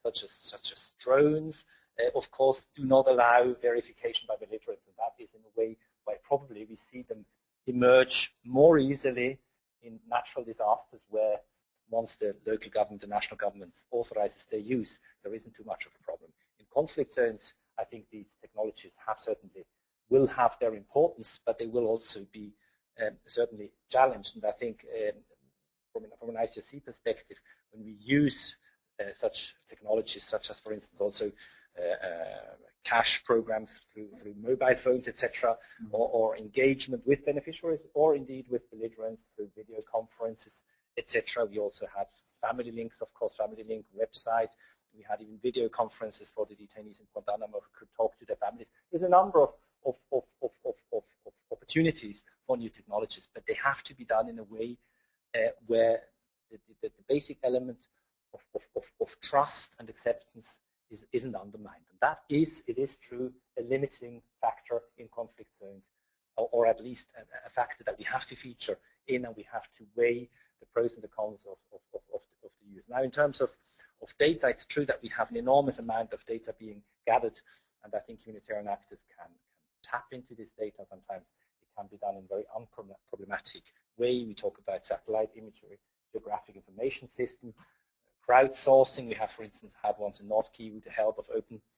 such as drones, of course, do not allow verification by belligerents, and that is in a way why probably we see them emerge more easily in natural disasters where once the local government, the national government authorizes their use, there isn't too much of a problem. In conflict zones, I think these technologies will have their importance, but they will also be certainly challenged. And I think from an ICRC perspective, when we use such technologies, such as, for instance, also cash programs through mobile phones, etc., or engagement with beneficiaries, or indeed with belligerents through video conferences, etc. We also have family links, of course, family link website. We had even video conferences for the detainees in Guantanamo who could talk to their families. There's a number of opportunities for new technologies, but they have to be done in a way where the basic element of trust and acceptance isn't undermined. And that is, it is true, a limiting factor in conflict zones, or at least a factor that we have to feature in, and we have to weigh the pros and the cons of the use. Now, in terms of data, it's true that we have an enormous amount of data being gathered, and I think humanitarian actors can tap into this data. Sometimes it can be done in a very unproblematic way. We talk about satellite imagery, geographic information system, crowdsourcing. We have, for instance, had once in North Key with the help of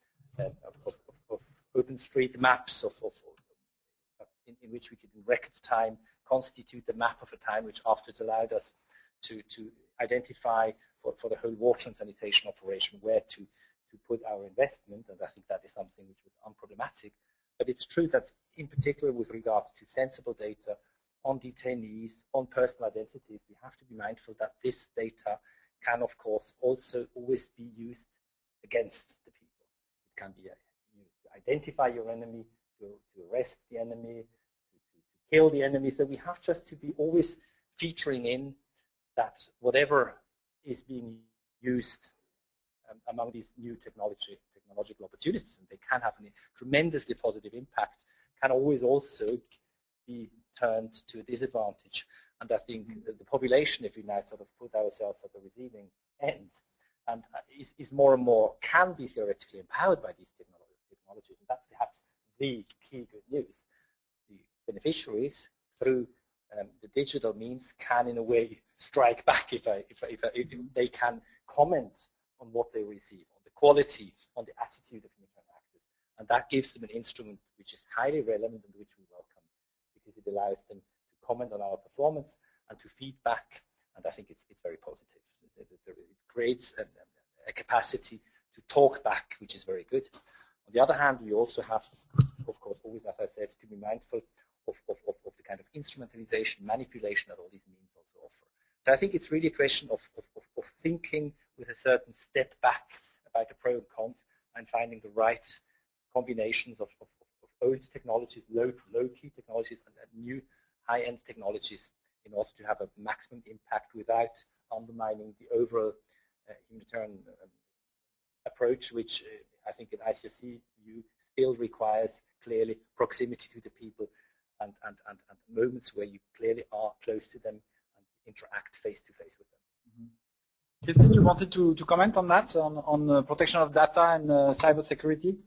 OpenStreet maps in which we could in record time constitute the map of a time, which afterwards allowed us to identify for the whole water and sanitation operation where to put our investment, and I think that is something which was unproblematic. But it's true that in particular with regard to sensible data on detainees, on personal identities, we have to be mindful that this data can, of course, also always be used against the people. It can be used to identify your enemy, to arrest the enemy, to kill the enemy. So we have just to be always featuring in that whatever is being used among these new technological opportunities, and they can have a tremendously positive impact, can always also be turned to a disadvantage. And I think the population, if we now sort of put ourselves at the receiving end, and is more and more can be theoretically empowered by these technologies, and that's perhaps the key good news. The beneficiaries, through the digital means, can in a way strike back if they can comment on what they receive, on the quality, on the attitude of humanitarian actors, and that gives them an instrument which is highly relevant and which we welcome, because it allows them to comment on our performance and to feedback, and I think it's very positive. It creates a capacity to talk back, which is very good. On the other hand, we also have, of course, always, as I said, to be mindful of the kind of instrumentalization, manipulation that all these means also offer. So I think it's really a question of thinking with a certain step back about the pros and cons, and finding the right combinations of old technologies, low-key technologies, and new high-end technologies in order to have a maximum impact without undermining the overall humanitarian approach, which I think in ICRC view still requires clearly proximity to the people and moments where you clearly are close to them and interact face-to-face with them. Mm-hmm. Christine, you wanted to comment on that, on protection of data and cybersecurity?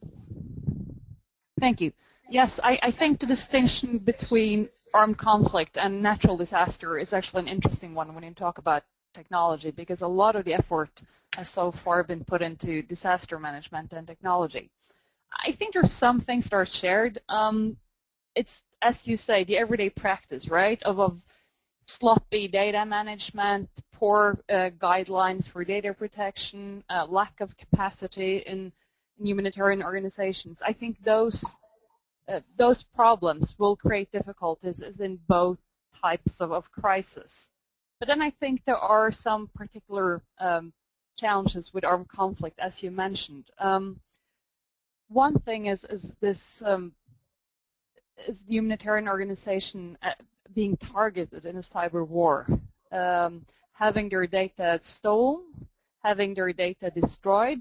Thank you. Yes, I think the distinction between armed conflict and natural disaster is actually an interesting one when you talk about technology, because a lot of the effort has so far been put into disaster management and technology. I think there's some things that are shared. It's, as you say, the everyday practice, right, of sloppy data management, poor guidelines for data protection, lack of capacity in humanitarian organizations. I think those problems will create difficulties as in both types of crisis. But then I think there are some particular challenges with armed conflict, as you mentioned. One thing is this is the humanitarian organization being targeted in a cyber war, having their data stolen, having their data destroyed,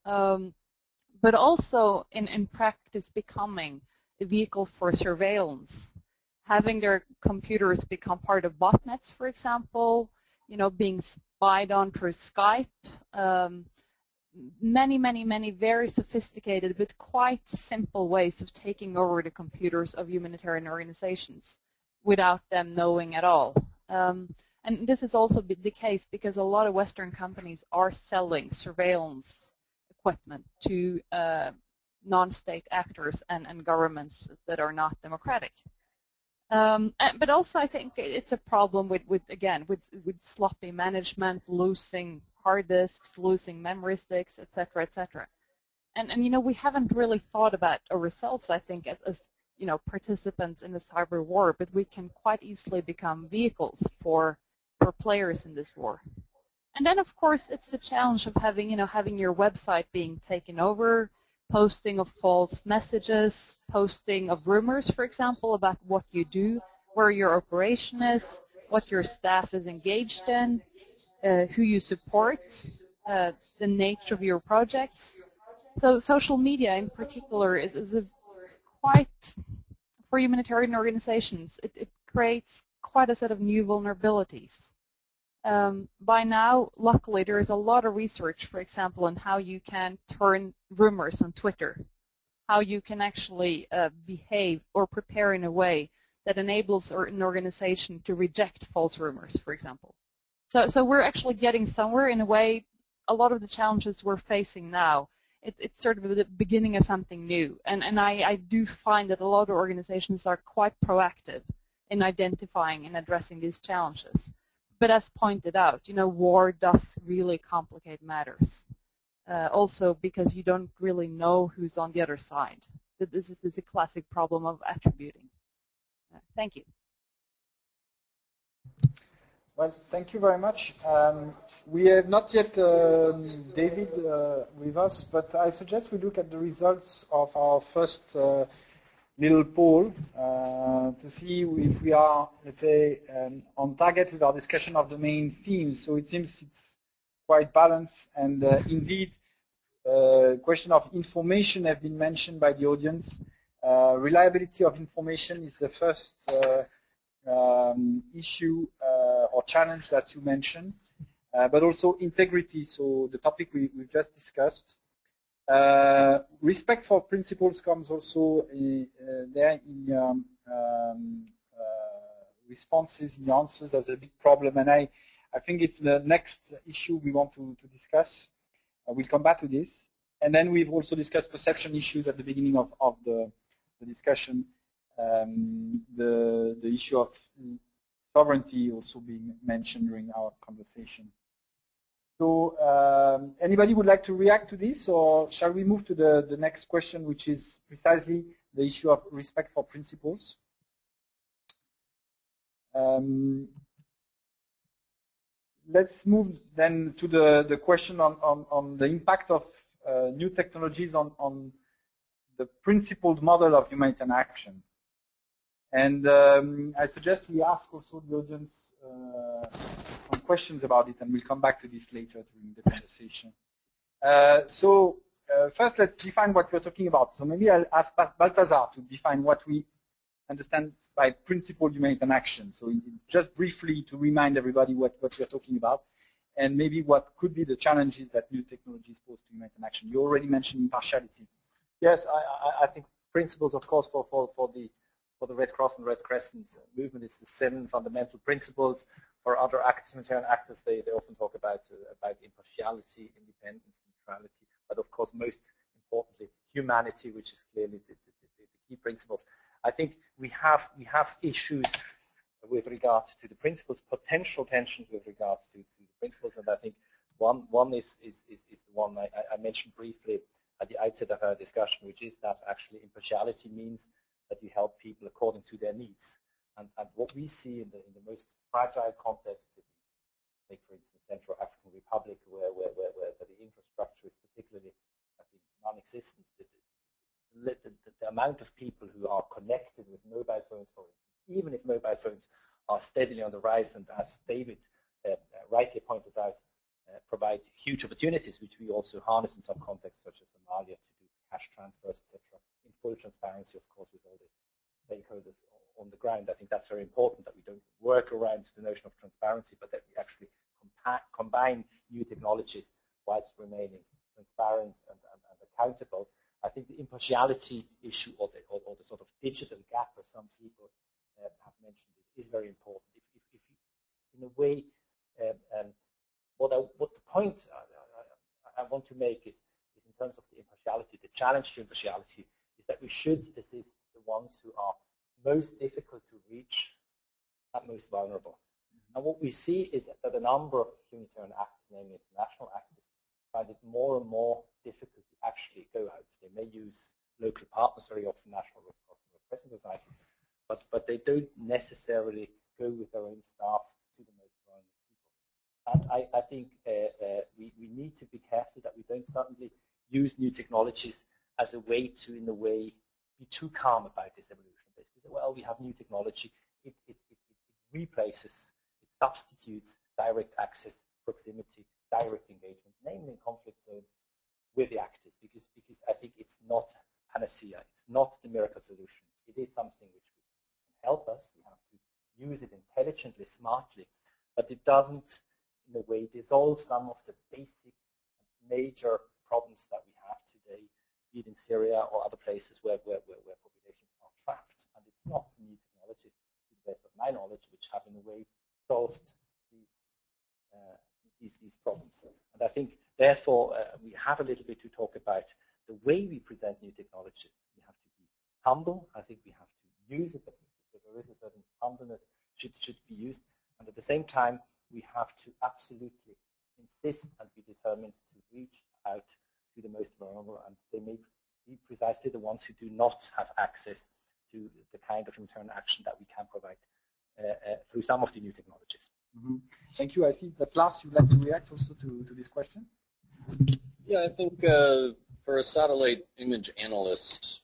but also in practice becoming a vehicle for surveillance, having their computers become part of botnets, for example, being spied on through Skype, many very sophisticated but quite simple ways of taking over the computers of humanitarian organizations without them knowing at all. And this is also the case because a lot of Western companies are selling surveillance equipment to non-state actors and governments that are not democratic. But also, I think it's a problem with sloppy management, losing hard disks, losing memory sticks, etc., etc. And you know, we haven't really thought about ourselves, I think, as you know, participants in the cyber war, but we can quite easily become vehicles for players in this war. And then, of course, it's the challenge of having your website being taken over, posting of false messages, posting of rumors, for example, about what you do, where your operation is, what your staff is engaged in, who you support, the nature of your projects. So social media in particular is a quite, for humanitarian organizations, it creates quite a set of new vulnerabilities. By now, luckily, there is a lot of research, for example, on how you can turn rumors on Twitter, how you can actually behave or prepare in a way that enables an organization to reject false rumors, for example. So we're actually getting somewhere in a way. A lot of the challenges we're facing now, it's sort of the beginning of something new. And I do find that a lot of organizations are quite proactive in identifying and addressing these challenges. But as pointed out, you know, war does really complicate matters. Also because you don't really know who's on the other side. This is a classic problem of attributing. Thank you. Well, thank you very much. We have not yet David with us, but I suggest we look at the results of our first little poll to see if we are, let's say, on target with our discussion of the main themes. So it seems it's quite balanced, and indeed, question of information have been mentioned by the audience. Reliability of information is the first issue or challenge that you mentioned, but also integrity, so the topic we've just discussed. Respect for principles comes also there in responses, in the answers as a big problem, and I think it's the next issue we want to discuss. We'll come back to this. And then we've also discussed perception issues at the beginning of the discussion. The issue of sovereignty also being mentioned during our conversation. So anybody would like to react to this, or shall we move to the next question, which is precisely the issue of respect for principles? Let's move then to the question on the impact of new technologies on the principled model of humanitarian action. And I suggest we ask also the audience some questions about it, and we'll come back to this later during the conversation. First, let's define what we're talking about. So maybe I'll ask Balthazar to define what we understand by principled humanitarian action. So just briefly to remind everybody what we're talking about, and maybe what could be the challenges that new technologies pose to humanitarian action. You already mentioned impartiality. Yes, I think principles, of course, for the Red Cross and Red Crescent movement, it's the 7 fundamental principles. For other actors, humanitarian actors, they often talk about impartiality, independence, neutrality, but of course, most importantly, humanity, which is clearly the key principles. I think we have issues with regards to the principles, potential tensions with regards to the principles, and I think one is the one I mentioned briefly at the outset of our discussion, which is that actually impartiality means that you help people according to their needs. And what we see in the most fragile context, take for instance Central African Republic, where the infrastructure is particularly, I think, non-existent, the amount of people who are connected with mobile phones, for instance, even if mobile phones are steadily on the rise, and as David rightly pointed out, provide huge opportunities, which we also harness in some contexts, such as Somalia, to do cash transfers, etc., in full transparency, of course, with all the stakeholders on the ground. I think that's very important, that we don't work around the notion of transparency, but that we actually combine new technologies whilst remaining transparent. transparent and accountable, I think the impartiality issue or the sort of digital gap, as some people have mentioned, is very important. If you, in a way, what the point I want to make is in terms of the impartiality, the challenge to impartiality is that we should assist the ones who are most difficult to reach and most vulnerable. And what we see is that a number of humanitarian actors, namely international actors, find it more and more difficult to actually go out. They may use local partners, very often national Red Cross and Red Crescent societies, but they don't necessarily go with their own staff to the most vulnerable people. And I think we need to be careful that we don't suddenly use new technologies as a way to, in a way, be too calm about this evolution. Basically, say, well, we have new technology. It replaces, it substitutes direct access, proximity, direct engagement, namely in conflict zones, with the actors, because I think it's not panacea. It's not the miracle solution. It is something which can help us. We have to use it intelligently, smartly, but it doesn't, in a way, dissolve some of the basic major problems that we have today, be it in Syria or other places where populations are trapped. And it's not new technologies, to the best of my knowledge, which have, in a way, solved these problems. And I think, therefore, we have a little bit to talk about the way we present new technologies. We have to be humble. I think we have to use it, but there is a certain humbleness should be used. And at the same time, we have to absolutely insist and be determined to reach out to the most vulnerable, and they may be precisely the ones who do not have access to the kind of humanitarian action that we can provide through some of the new technologies. Mm-hmm. Thank you. I think that Lars, you'd like to react also to this question? Yeah, I think for a satellite image analyst,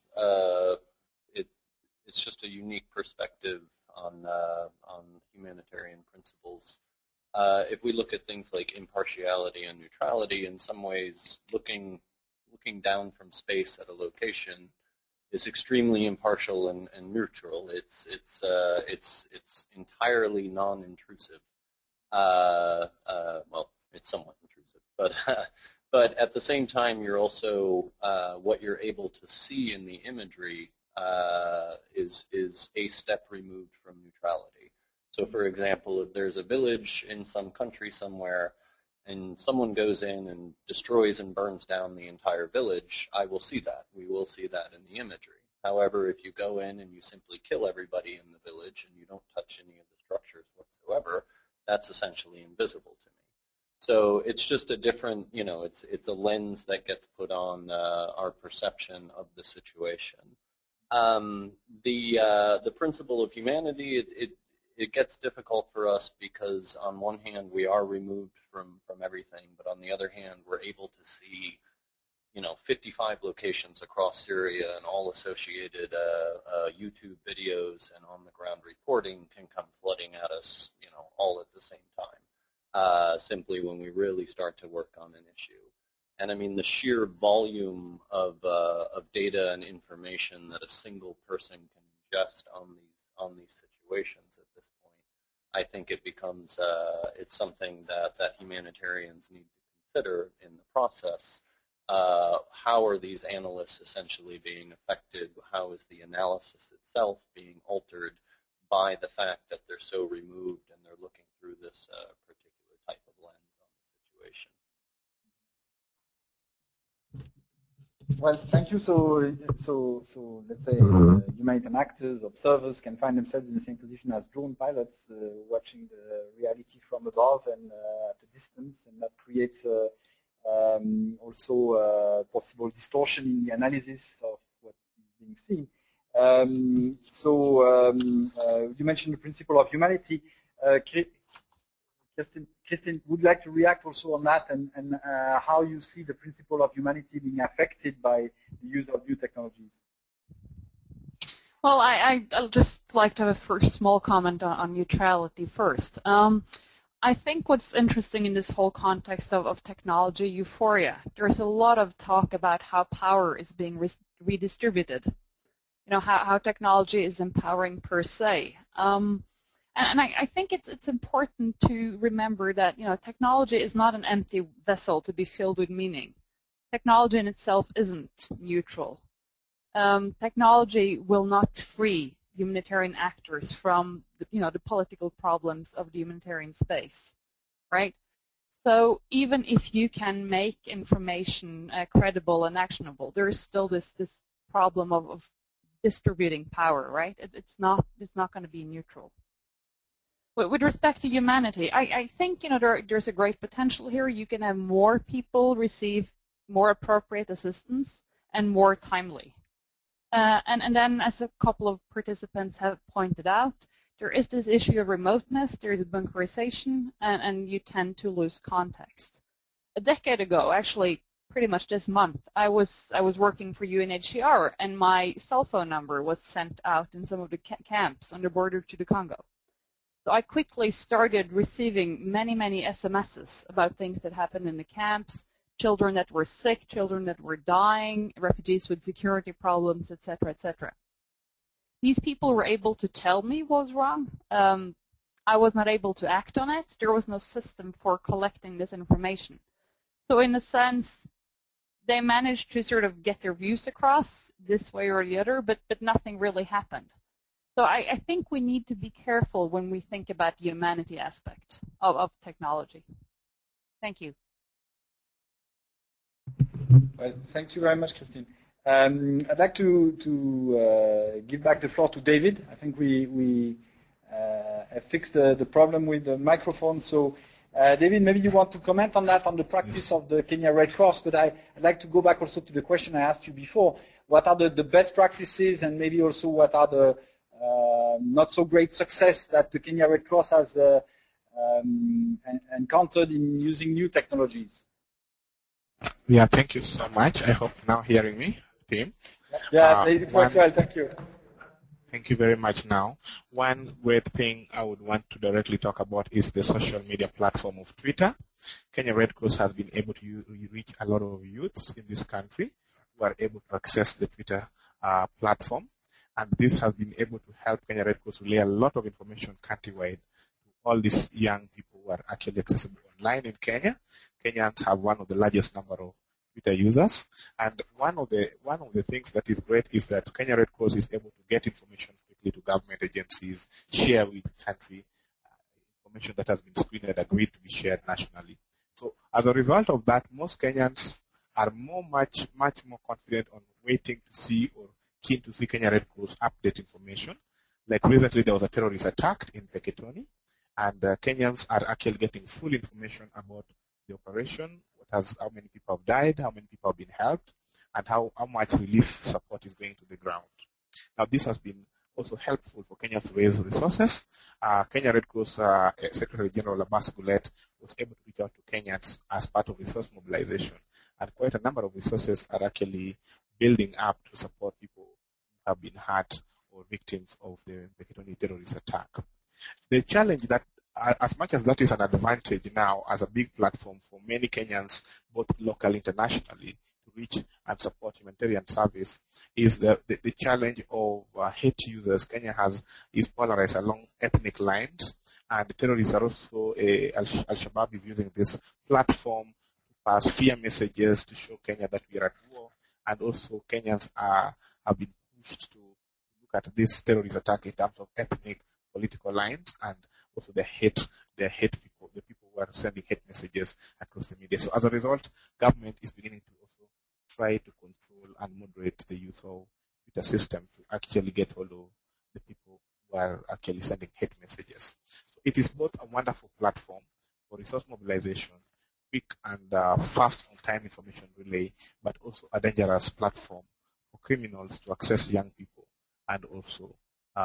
it's just a unique perspective on humanitarian principles. If we look at things like impartiality and neutrality, in some ways, looking down from space at a location is extremely impartial and neutral. It's entirely non-intrusive. Well, it's somewhat intrusive, but at the same time, you're also what you're able to see in the imagery is a step removed from neutrality. So, for example, if there's a village in some country somewhere, and someone goes in and destroys and burns down the entire village, I will see that. We will see that in the imagery. However, if you go in and you simply kill everybody in the village and you don't touch any of the structures whatsoever, that's essentially invisible to me. So it's just a different, it's a lens that gets put on our perception of the situation. The principle of humanity, it gets difficult for us because on one hand we are removed from everything, but on the other hand we're able to see 55 locations across Syria, and all associated YouTube videos and on-the-ground reporting can come flooding at us, all at the same time, simply when we really start to work on an issue. And I mean, the sheer volume of data and information that a single person can ingest on these situations at this point, I think it becomes it's something that humanitarians need to consider in the process. How are these analysts essentially being affected? How is the analysis itself being altered by the fact that they're so removed and they're looking through this particular type of lens on the situation? Well, thank you. So let's say humanitarian actors, observers can find themselves in the same position as drone pilots, watching the reality from above and at a distance, and that creates also possible distortion in the analysis of what is being seen. You mentioned the principle of humanity. Kristin, would you like to react also on that and how you see the principle of humanity being affected by the use of new technologies? Well, I'll just like to have a first small comment on neutrality first. I think what's interesting in this whole context of technology euphoria, there's a lot of talk about how power is being redistributed, how technology is empowering per se. And I think it's important to remember that, technology is not an empty vessel to be filled with meaning. technology in itself isn't neutral. Technology will not free humanitarian actors from the political problems of the humanitarian space, right? So even if you can make information credible and actionable, there is still this problem of distributing power, right? It's not going to be neutral. But with respect to humanity, I think there's a great potential here. You can have more people receive more appropriate assistance and more timely. And then, as a couple of participants have pointed out, there is this issue of remoteness, there is bunkerization, and you tend to lose context. A decade ago, actually pretty much this month, I was working for UNHCR, and my cell phone number was sent out in some of the camps on the border to the Congo. So I quickly started receiving many, many SMSs about things that happened in the camps, children that were sick, children that were dying, refugees with security problems, etc., etc. These people were able to tell me what was wrong. I was not able to act on it. There was no system for collecting this information. So in a sense, they managed to sort of get their views across this way or the other, but nothing really happened. So I think we need to be careful when we think about the humanity aspect of technology. Thank you. Well, thank you very much, Christine. I'd like to give back the floor to David. I think we have fixed the problem with the microphone. So, David, maybe you want to comment on that, on the practice of the Kenya Red Cross, but I'd like to go back also to the question I asked you before. What are the best practices, and maybe also what are the not so great success that the Kenya Red Cross has encountered in using new technologies? Yeah, thank you so much. I hope now hearing me, team. Yeah, it works well. Thank you. Thank you very much. Now, one great thing I would want to directly talk about is the social media platform of Twitter. Kenya Red Cross has been able to reach a lot of youths in this country who are able to access the Twitter platform. And this has been able to help Kenya Red Cross relay a lot of information countrywide to all these young people who are actually accessible online in Kenya. Kenyans have one of the largest number of Twitter users, and one of the things that is great is that Kenya Red Cross is able to get information quickly to government agencies, share with the country information that has been screened and agreed to be shared nationally. So as a result of that, most Kenyans are much more confident on waiting to see or keen to see Kenya Red Cross update information. Like recently, there was a terrorist attack in Peketoni, and Kenyans are actually getting full information about the operation, how many people have died, how many people have been helped, and how much relief support is going to the ground. Now, this has been also helpful for Kenya to raise resources. Kenya Red Cross Secretary General Abbas Gulet was able to reach out to Kenyans as part of resource mobilization, and quite a number of resources are actually building up to support people who have been hurt or victims of the Peketoni terrorist attack. The challenge that, as much as that is an advantage now as a big platform for many Kenyans, both locally and internationally, to reach and support humanitarian service, is the challenge of hate users. Kenya is polarized along ethnic lines, and the terrorists are also, Al-Shabaab is using this platform to pass fear messages to show Kenya that we are at war, and also Kenyans have been pushed to look at this terrorist attack in terms of ethnic political lines, and also the hate people, the people who are sending hate messages across the media. So as a result, government is beginning to also try to control and moderate the use of Twitter system to actually get hold of the people who are actually sending hate messages. So it is both a wonderful platform for resource mobilization, quick and fast on-time information relay, but also a dangerous platform for criminals to access young people and also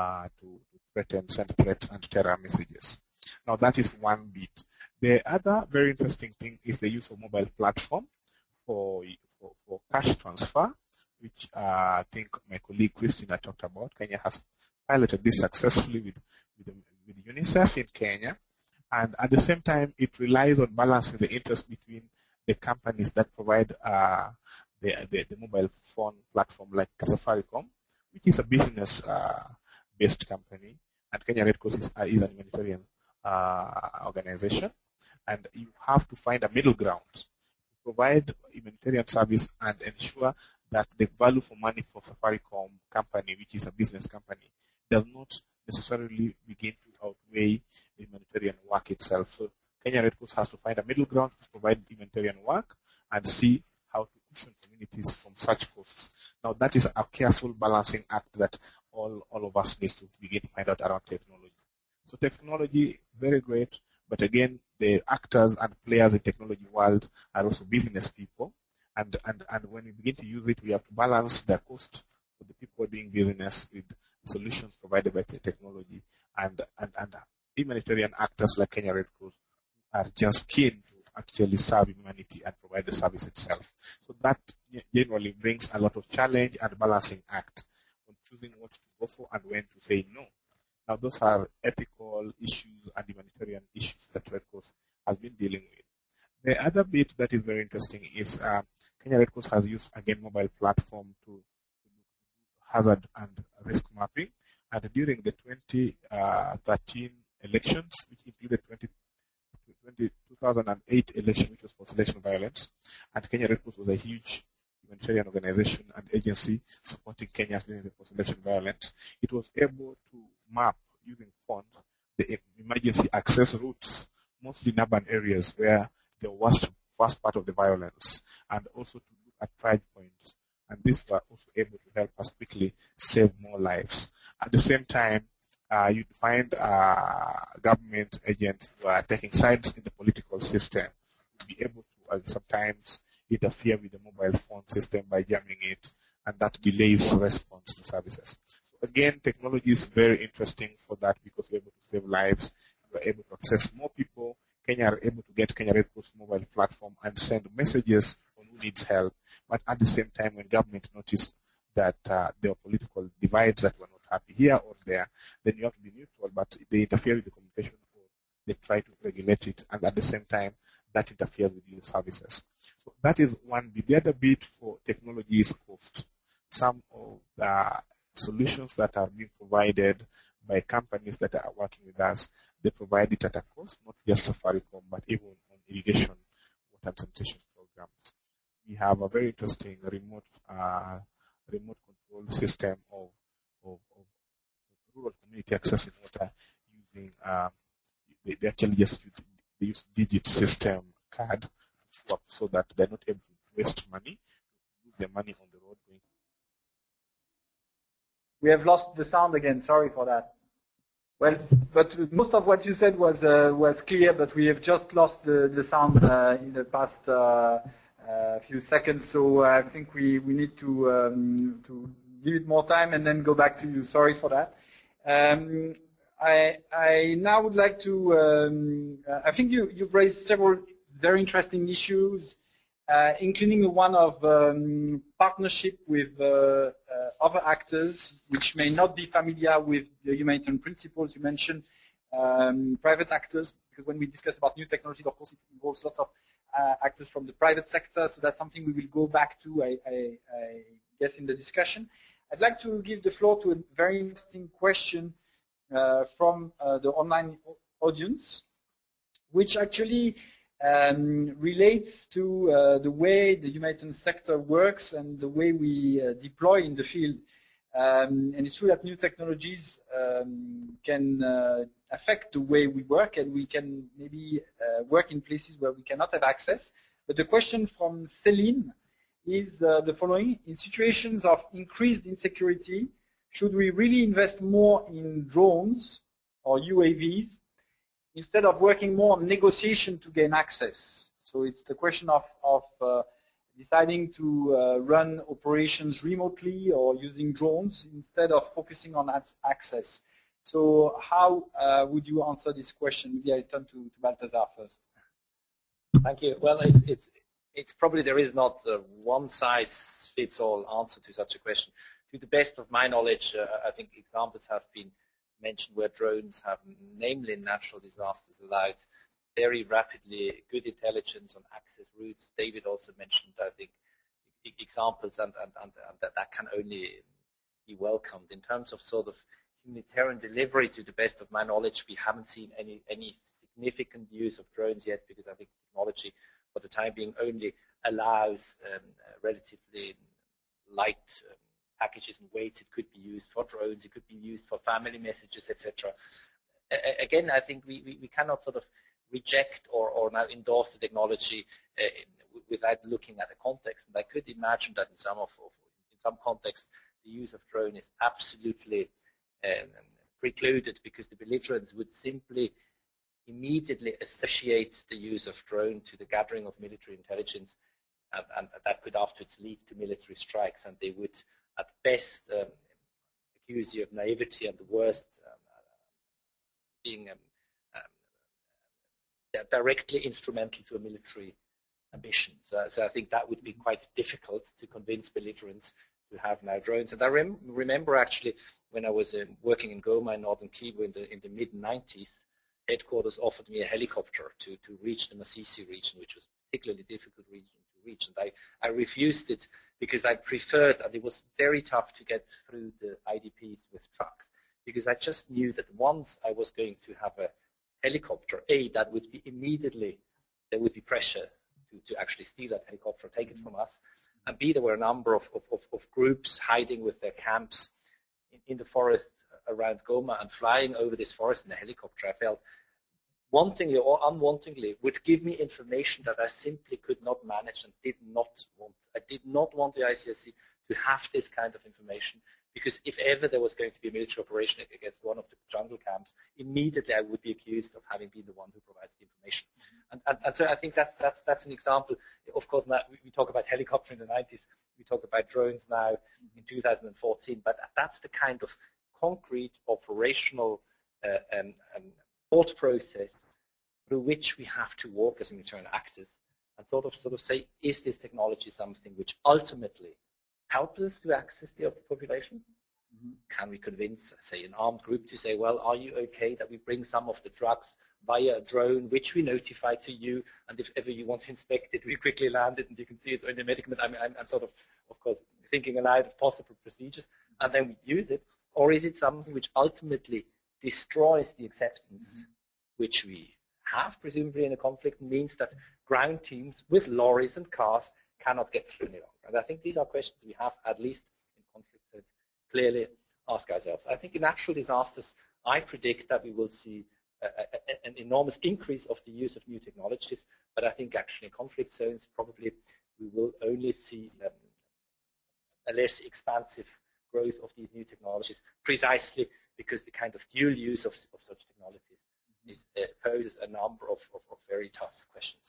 to send threats and terror messages. Now that is one bit. The other very interesting thing is the use of mobile platform for cash transfer, which I think my colleague Christina talked about. Kenya has piloted this successfully with UNICEF in Kenya, and at the same time it relies on balancing the interest between the companies that provide the mobile phone platform like Safaricom, which is a business based company, and Kenya Red Cross is an humanitarian organization, and you have to find a middle ground to provide humanitarian service and ensure that the value for money for Safaricom company, which is a business company, does not necessarily begin to outweigh the humanitarian work itself. So Kenya Red Cross has to find a middle ground to provide humanitarian work and see how to cushion communities from such costs. Now that is a careful balancing act that all of us need to begin to find out around technology. So technology, very great, but again, the actors and players in the technology world are also business people. And when we begin to use it, we have to balance the cost for the people doing business with solutions provided by the technology. And humanitarian actors like Kenya Red Cross are just keen to actually serve humanity and provide the service itself. So that generally brings a lot of challenge and balancing act on choosing what to go for and when to say no. Now, those are ethical issues and humanitarian issues that Red Cross has been dealing with. The other bit that is very interesting is Kenya Red Cross has used, again, mobile platform to do hazard and risk mapping. And during the 2013 elections, which included 2008 election, which was post-election violence, and Kenya Red Cross was a huge humanitarian organization and agency supporting Kenyans during the post-election violence, it was able to map using phones the emergency access routes, mostly in urban areas where the first part of the violence, and also to look at pride points. And these were also able to help us quickly save more lives. At the same time, you'd find government agents who are taking sides in the political system to be able to sometimes interfere with the mobile phone system by jamming it, and that delays response to services. So again, technology is very interesting for that because we're able to save lives, we're able to access more people. Kenya are able to get Kenya Red Cross mobile platform and send messages on who needs help. But at the same time, when government noticed that there are political divides that were not happy here or there, then you have to be neutral, but they interfere with the communication or they try to regulate it, and at the same time, that interferes with your services. So that is one bit. The other bit for technology is cost. Some of the solutions that are being provided by companies that are working with us, they provide it at a cost, not just Safaricom, but even on irrigation, water and sanitation programs. We have a very interesting remote control system of rural community accessing water using they actually just use digit system card to swap so that they're not able to waste money, lose their money on the road. We have lost the sound again. Sorry for that. Well, but most of what you said was clear, but we have just lost the sound in the past few seconds. So I think we need to give it more time and then go back to you. Sorry for that. I now would like to, I think you've raised several very interesting issues, including the one of partnership with other actors which may not be familiar with the humanitarian principles. You mentioned private actors, because when we discuss about new technologies, of course, it involves lots of actors from the private sector, so that's something we will go back to, I guess, in the discussion. I'd like to give the floor to a very interesting question from the online audience, which actually relates to the way the humanitarian sector works and the way we deploy in the field. And it's true that new technologies can affect the way we work, and we can maybe work in places where we cannot have access. But the question from Celine is the following. In situations of increased insecurity, should we really invest more in drones or UAVs instead of working more on negotiation to gain access? So it's the question of deciding to run operations remotely or using drones instead of focusing on access. So how would you answer this question? Maybe I turn to Balthazar first. Thank you. Well, it's probably there is not a one-size-fits-all answer to such a question. To the best of my knowledge, I think examples have been mentioned where drones have, namely in natural disasters, allowed very rapidly good intelligence on access routes. David also mentioned, I think, examples, and that can only be welcomed. In terms of sort of humanitarian delivery, to the best of my knowledge, we haven't seen any significant use of drones yet, because I think technology, for the time being, only allows relatively light packages and weights. It could be used for drones, it could be used for family messages, etc. Again, I think we cannot sort of reject or now endorse the technology without looking at the context. And I could imagine that in some contexts, the use of drone is absolutely precluded because the belligerents would simply immediately associate the use of drone to the gathering of military intelligence, and that could afterwards lead to military strikes, and they would at best accuse you of naivety, and the worst being directly instrumental to a military ambition. So I think that would be quite difficult to convince belligerents to have now drones. And I remember actually when I was working in Goma in northern Kivu in the mid-90s, headquarters offered me a helicopter to reach the Masisi region, which was a particularly difficult region to reach. And I refused it because I preferred, and it was very tough to get through the IDPs with trucks, because I just knew that once I was going to have a helicopter, that would be immediately, there would be pressure to actually steal that helicopter, take it from us, and B, there were a number of groups hiding with their camps in the forest around Goma, and flying over this forest in a helicopter, I felt wantingly or unwantingly would give me information that I simply could not manage and did not want. I did not want the ICRC to have this kind of information, because if ever there was going to be a military operation against one of the jungle camps, immediately I would be accused of having been the one who provides the information. And so I think that's an example. Of course, now we talk about helicopter in the 90s, we talk about drones now in 2014, but that's the kind of concrete operational thought process through which we have to walk as humanitarian actors, and sort of say, is this technology something which ultimately helps us to access the population? Mm-hmm. Can we convince, say, an armed group to say, well, are you okay that we bring some of the drugs via a drone, which we notify to you, and if ever you want to inspect it, we quickly land it and you can see it in the medicament. I'm sort of course, thinking aloud of possible procedures, and then we use it. Or is it something which ultimately destroys the acceptance, mm-hmm. which we have presumably in a conflict, means that ground teams with lorries and cars cannot get through any longer? And I think these are questions we have, at least in conflict, to clearly ask ourselves. I think in natural disasters, I predict that we will see an enormous increase of the use of new technologies, but I think actually in conflict zones, probably we will only see a less expansive growth of these new technologies, precisely because the kind of dual use of such technologies poses a number of very tough questions.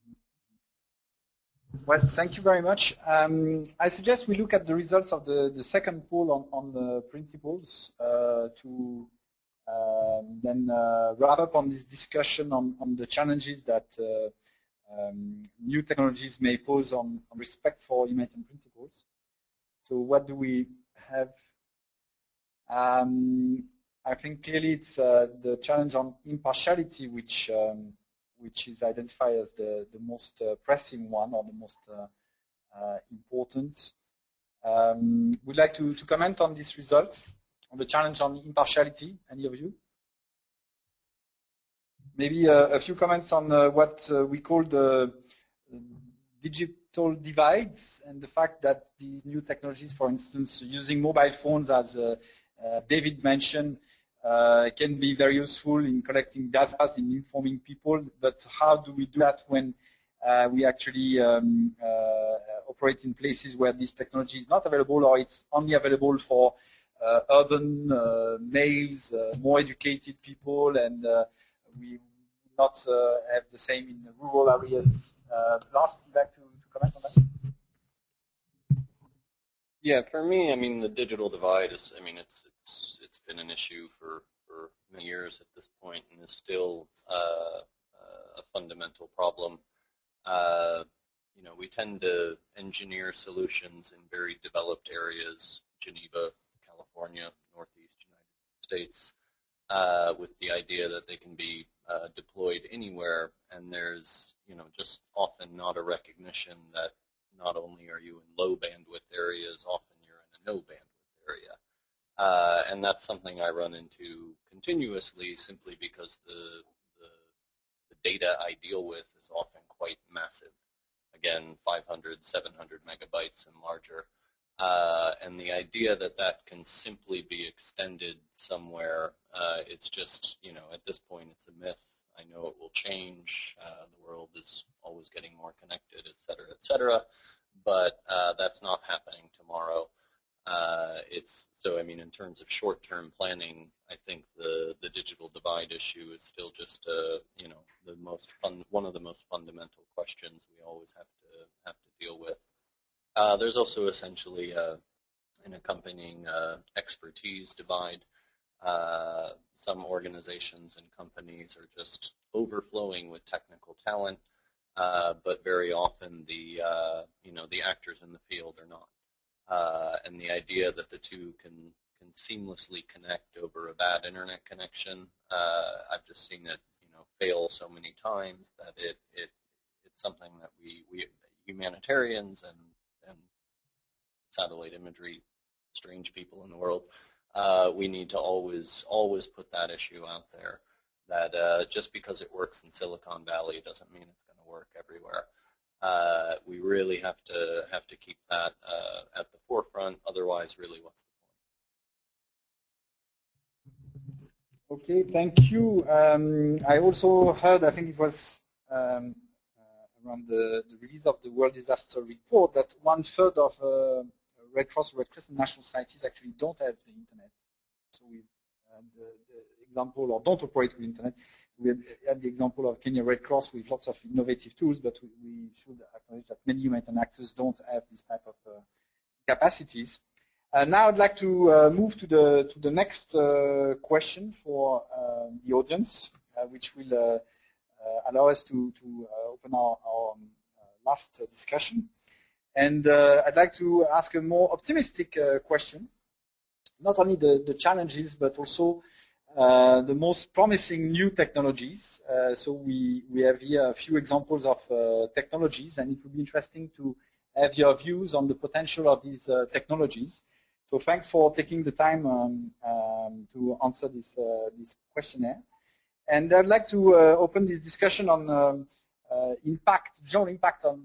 Well, thank you very much. I suggest we look at the results of the second poll on the principles to then wrap up on this discussion on the challenges that new technologies may pose on respect for humanitarian principles. So what do we have? I think clearly it's the challenge on impartiality, which is identified as the most pressing one, or the most important. Would like to comment on this result, on the challenge on impartiality, any of you? Maybe a few comments on what we call the digital divides, and the fact that these new technologies, for instance, using mobile phones, as David mentioned, can be very useful in collecting data, in informing people, but how do we do that when we actually operate in places where this technology is not available, or it's only available for urban males, more educated people, and we not have the same in the rural areas. Lars, would you like to comment on that? Yeah, for me, I mean, the digital divide is, I mean, it's been an issue for many years at this point, and is still a fundamental problem. You know, we tend to engineer solutions in very developed areas, Geneva, California, Northeast United States, with the idea that they can be deployed anywhere, and there's, you know, just often not a recognition that not only are you in low bandwidth areas, often you're in a no bandwidth area. And that's something I run into continuously, simply because the data I deal with is often quite massive. Again, again, 500, 700 megabytes and larger. And the idea that that can simply be extended somewhere, it's just, at this point it's a myth. I know it will change. The world is always getting more connected, et cetera, but that's not happening tomorrow. In terms of short-term planning, I think the digital divide issue is still just one of the most fundamental questions we always have to deal with. There's also essentially an accompanying expertise divide. Some organizations and companies are just overflowing with technical talent, but very often the actors in the field are not. And the idea that the two can seamlessly connect over a bad internet connection, I've just seen it fail so many times that it's something that we humanitarians and satellite imagery, strange people in the world, we need to always put that issue out there, that just because it works in Silicon Valley doesn't mean it's going to work everywhere. We really have to keep that at the forefront. Otherwise, really, what's the point? Okay, thank you. I also heard, I think it was around the release of the World Disaster Report, that 1/3 of Red Cross, Red Crescent national societies actually don't have the internet. So we had the example, or don't operate with internet. We had the example of Kenya Red Cross with lots of innovative tools, but we should acknowledge that many humanitarian actors don't have this type of capacities. Now I'd like to move to the next question for the audience, which will allow us to open our last discussion. And I'd like to ask a more optimistic question. Not only the challenges, but also the most promising new technologies. So we have here a few examples of technologies, and it would be interesting to have your views on the potential of these technologies. So thanks for taking the time to answer this questionnaire. And I'd like to open this discussion on general impact on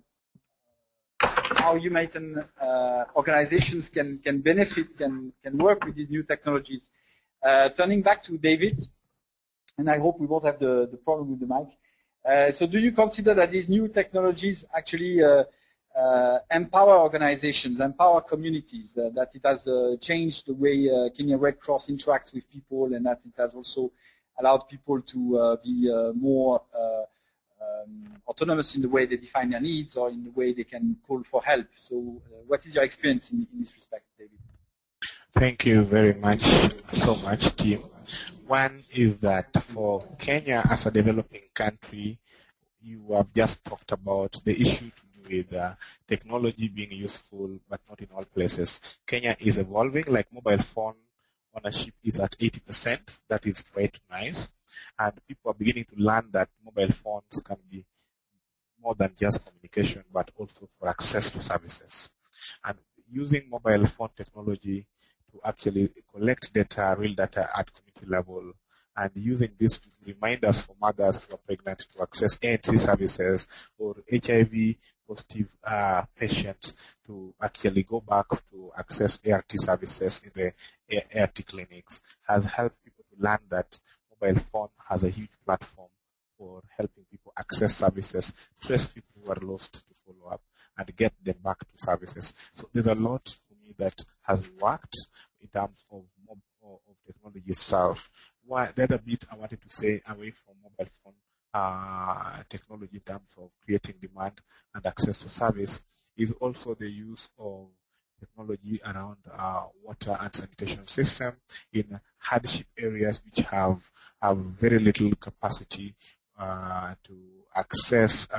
how humanitarian organizations can benefit, can work with these new technologies. Turning back to David, and I hope we won't have the problem with the mic. So do you consider that these new technologies actually empower organizations, empower communities, that it has changed the way Kenya Red Cross interacts with people, and that it has also allowed people to be more autonomous in the way they define their needs or in the way they can call for help? So what is your experience in this respect, David? Thank you very much, so much, team. One is that for Kenya as a developing country, you have just talked about the issue to do with technology being useful, but not in all places. Kenya is evolving, like mobile phone ownership is at 80%. That is quite nice. And people are beginning to learn that mobile phones can be more than just communication, but also for access to services. And using mobile phone technology to actually collect data, real data at community level, and using this to remind us for mothers who are pregnant to access ANC services, or HIV positive patients to actually go back to access ART services in the ART clinics, has helped people to learn that mobile phone has a huge platform for helping people access services, trace people who are lost to follow up, and get them back to services. So there's a lot for me that has worked in terms of technology itself. The other bit I wanted to say, away from mobile phone technology in terms of creating demand and access to service, is also the use of technology around water and sanitation system in hardship areas which have very little capacity to access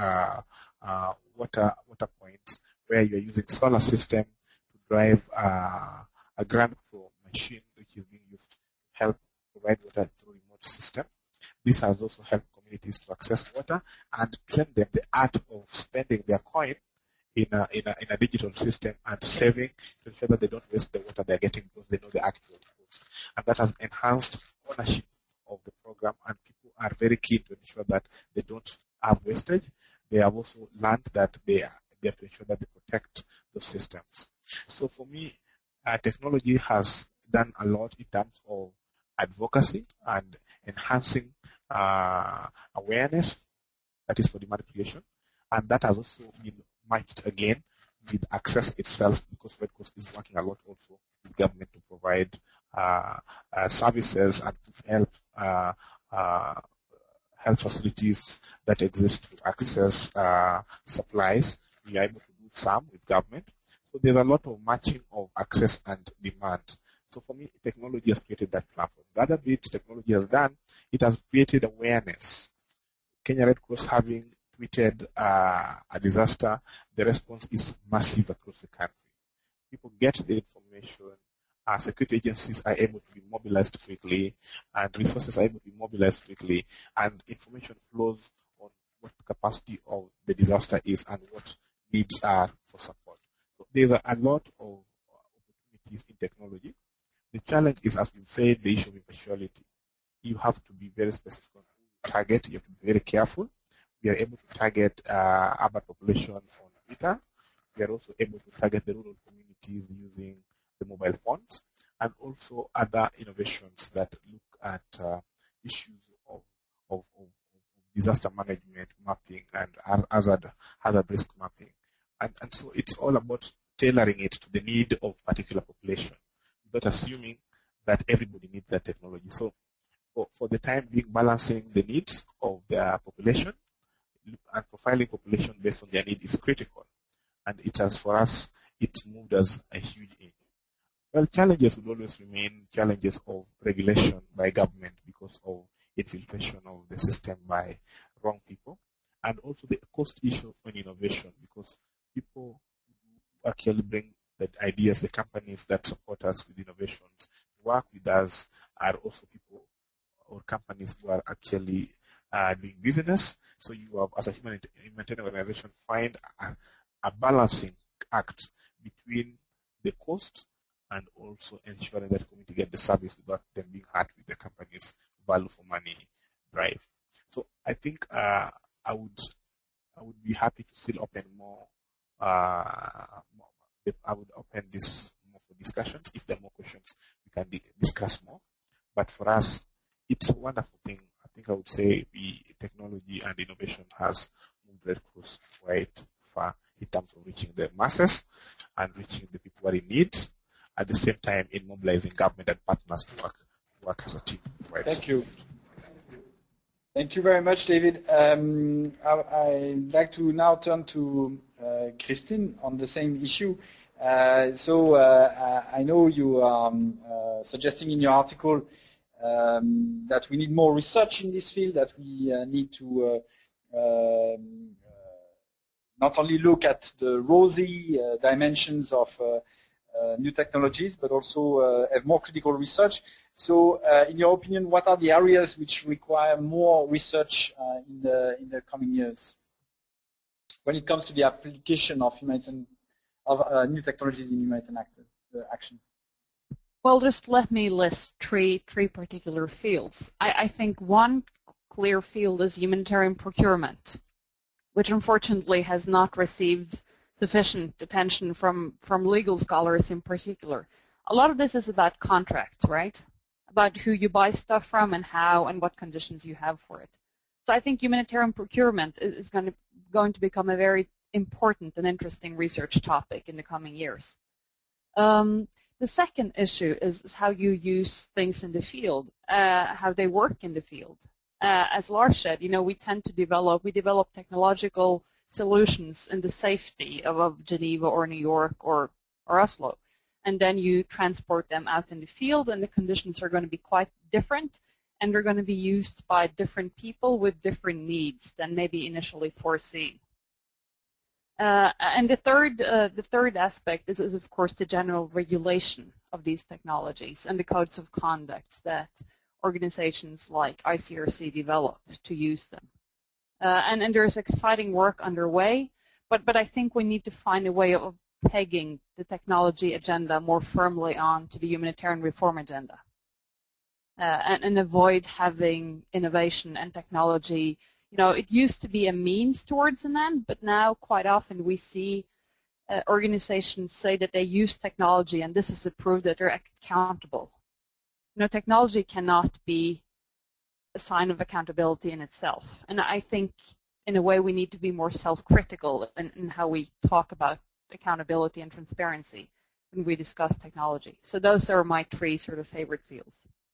water points, where you're using solar system to drive a ground floor machine which is being used to help provide water through remote system. This has also helped communities to access water and train them the art of spending their coin in a digital system and saving to ensure that they don't waste the water they're getting, because they know the actual cost. And that has enhanced ownership of the program, and people are very keen to ensure that they don't have wastage. They have also learned that they have to ensure that they protect those systems. So for me, technology has done a lot in terms of advocacy and enhancing awareness, that is for the manipulation, and that has also been matched again with access itself, because Red Cross is working a lot also with government to provide services and to help health facilities that exist to access supplies. We are able to do some with government. So there's a lot of matching of access and demand. So for me, technology has created that platform. The other bit technology has done, it has created awareness. Kenya Red Cross having tweeted a disaster, the response is massive across the country. People get the information, security agencies are able to be mobilized quickly, and resources are able to be mobilized quickly, and information flows on what the capacity of the disaster is and what needs are for support. So there's a lot of opportunities in technology. The challenge is, as we've said, the issue of impartiality. You have to be very specific on who you target. You have to be very careful. We are able to target urban population on Twitter. We are also able to target the rural communities using the mobile phones, and also other innovations that look at issues of disaster management mapping and hazard risk mapping. And so it's all about tailoring it to the need of particular population, but assuming that everybody needs that technology. So for the time being, balancing the needs of their population and profiling population based on their need is critical. And it has, for us, it's moved as a huge aim. Well, challenges would always remain challenges of regulation by government because of infiltration of the system by wrong people, and also the cost issue on innovation, because people who actually bring the ideas, the companies that support us with innovations, work with us, are also people or companies who are actually doing business. So you have, as a humanitarian organization, find a balancing act between the cost and also ensuring that the community get the service without them being hurt with the company's value for money drive. So I think I would be happy to still open more. I would open this more for discussions. If there are more questions, we can discuss more. But for us, it's a wonderful thing. I think I would say the technology and innovation has moved Red Cross quite far in terms of reaching the masses and reaching the people who are in need, at the same time in mobilizing government and partners to work as a team. Right? Thank you. Thank you very much, David. I'd like to now turn to Christine on the same issue. I know you are suggesting in your article that we need more research in this field, that we need to not only look at the rosy dimensions of new technologies, but also have more critical research. So, in your opinion, what are the areas which require more research in the coming years when it comes to the application of new technologies in humanitarian action? Well, just let me list three particular fields. I think one clear field is humanitarian procurement, which unfortunately has not received sufficient attention from legal scholars in particular. A lot of this is about contracts, right? About who you buy stuff from and how and what conditions you have for it. So I think humanitarian procurement is going to become a very important and interesting research topic in the coming years. The second issue is how you use things in the field, how they work in the field. As Lars said, we tend to develop technological solutions in the safety of Geneva or New York or Oslo. And then you transport them out in the field, and the conditions are going to be quite different, and they're going to be used by different people with different needs than maybe initially foreseen. And the third aspect is of course the general regulation of these technologies and the codes of conduct that organizations like ICRC develop to use them. And there's exciting work underway, but I think we need to find a way of pegging the technology agenda more firmly onto the humanitarian reform agenda, and avoid having innovation and technology it used to be a means towards an end, but now quite often we see organizations say that they use technology, and this is a proof that they're accountable. Technology cannot be a sign of accountability in itself. And I think, in a way, we need to be more self-critical in how we talk about accountability and transparency when we discuss technology. So those are my three sort of favorite fields.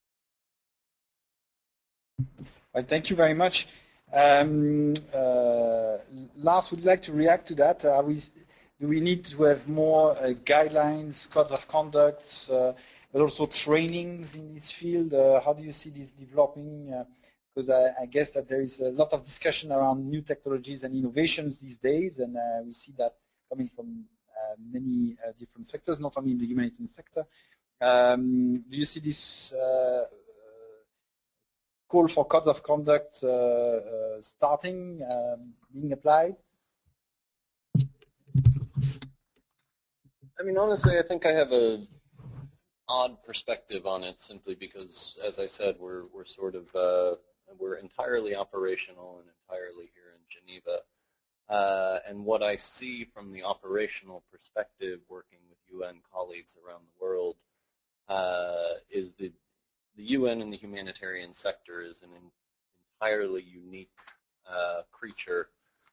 Well, thank you very much. Lars, would you like to react to that? Do we need to have more guidelines, codes of conduct, but also trainings in this field? How do you see this developing? Because I guess that there is a lot of discussion around new technologies and innovations these days, and we see that coming from many different sectors, not only in the humanitarian sector. Do you see this call for codes of conduct starting, being applied? I mean, honestly, I think I have a odd perspective on it, simply because, as I said, we're sort of we're entirely operational and entirely here in Geneva. And what I see from the operational perspective, working with UN colleagues around the world, is the UN in the humanitarian sector is an entirely unique creature,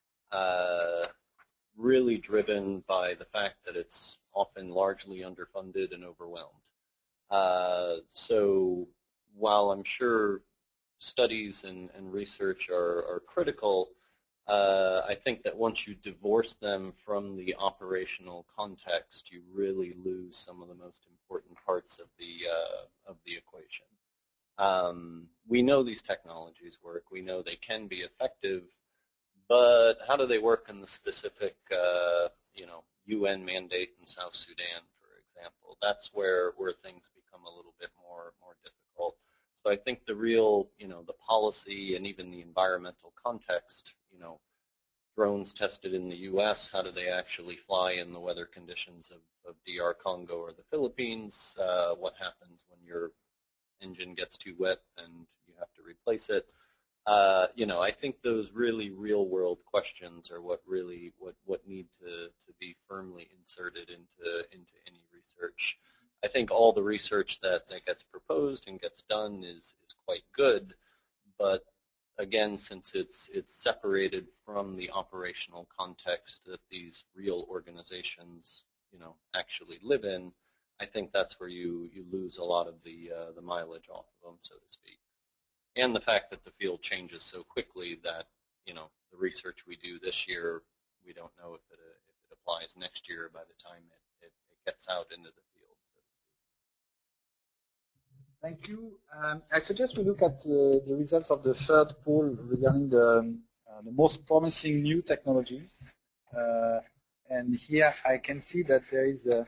really driven by the fact that it's often largely underfunded and overwhelmed. So while I'm sure studies and research are critical, I think that once you divorce them from the operational context, you really lose some of the most important parts of the equation. We know these technologies work. We know they can be effective, but how do they work in the specific, UN mandate in South Sudan, for example? That's where things become a little bit more difficult. So I think the real, the policy and even the environmental context, drones tested in the U.S., how do they actually fly in the weather conditions of DR Congo or the Philippines? What happens when your engine gets too wet and you have to replace it? I think those really real-world questions are what need to be firmly inserted into any research. I think all the research that gets proposed and gets done is quite good, but again, since it's separated from the operational context that these real organizations, actually live in, I think that's where you lose a lot of the mileage off of them, so to speak. And the fact that the field changes so quickly that, the research we do this year, we don't know if it applies next year by the time it gets out into the field. Thank you. I suggest we look at the results of the third poll regarding the most promising new technologies. And here I can see that there is a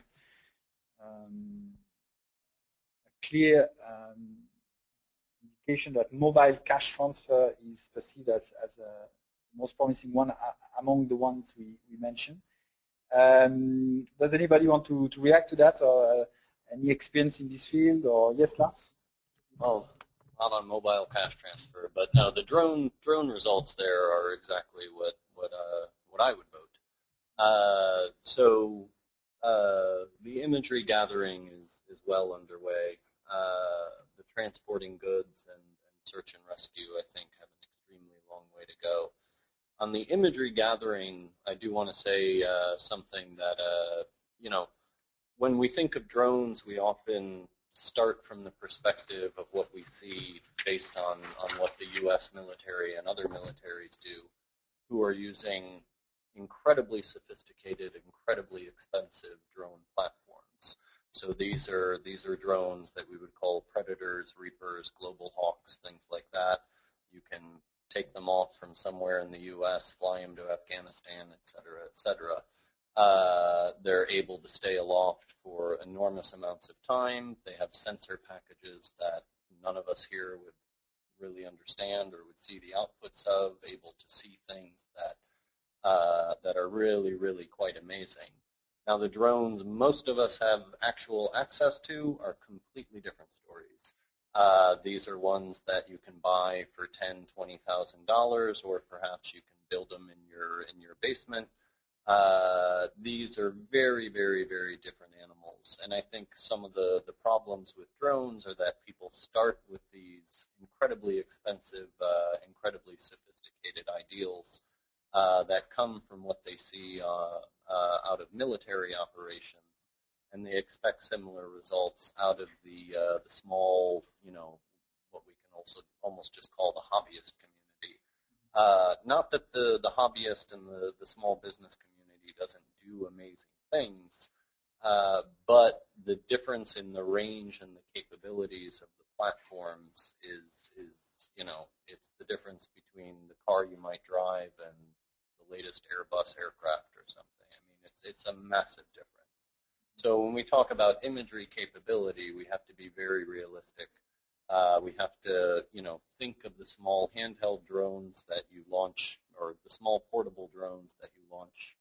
clear indication that mobile cash transfer is perceived as a most promising one among the ones we mentioned. Does anybody want to react to that, or any experience in this field? Or yes, Lars? Well, not on mobile cash transfer, but no, the drone results there are exactly what I would vote. So the imagery gathering is well underway. The transporting goods and search and rescue, I think, have an extremely long way to go. On the imagery gathering, I do want to say something that, when we think of drones, we often start from the perspective of what we see based on what the U.S. military and other militaries do, who are using incredibly sophisticated, incredibly expensive drone platforms. So these are drones that we would call Predators, Reapers, Global Hawks, things like that. You can take them off from somewhere in the U.S., fly them to Afghanistan, et cetera, et cetera. They're able to stay aloft for enormous amounts of time. They have sensor packages that none of us here would really understand or would see the outputs of, able to see things that are really, really quite amazing. Now, the drones most of us have actual access to are completely different stories. These are ones that you can buy for $10,000, $20,000, or perhaps you can build them in your basement. These are very, very, very different animals, and I think some of the problems with drones are that people start with these incredibly expensive, incredibly sophisticated ideals that come from what they see out of military operations, and they expect similar results out of the small, what we can also almost just call the hobbyist community. Not that the hobbyist and the small business community doesn't do amazing things, but the difference in the range and the capabilities of the platforms is it's the difference between the car you might drive and the latest Airbus aircraft or something. I mean, it's a massive difference. So when we talk about imagery capability, we have to be very realistic. We have to, think of the small handheld drones that you launch, or the small portable drones that you launch,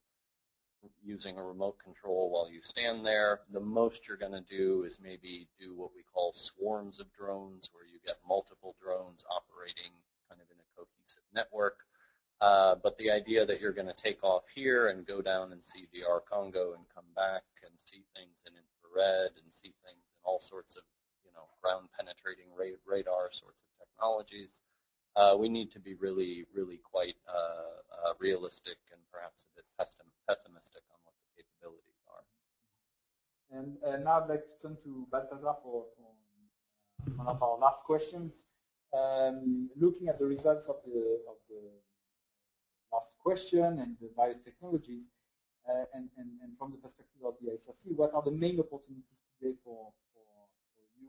using a remote control while you stand there. The most you're going to do is maybe do what we call swarms of drones, where you get multiple drones operating kind of in a cohesive network. But the idea that you're going to take off here and go down and see DR Congo and come back and see things in infrared and see things in all sorts of, ground-penetrating radar sorts of technologies, we need to be really, really quite realistic and perhaps a bit pessimistic on what the capabilities are. And now I'd like to turn to Balthazar for one of our last questions. Looking at the results of the last question and the various technologies, and from the perspective of the ICRC, what are the main opportunities today for you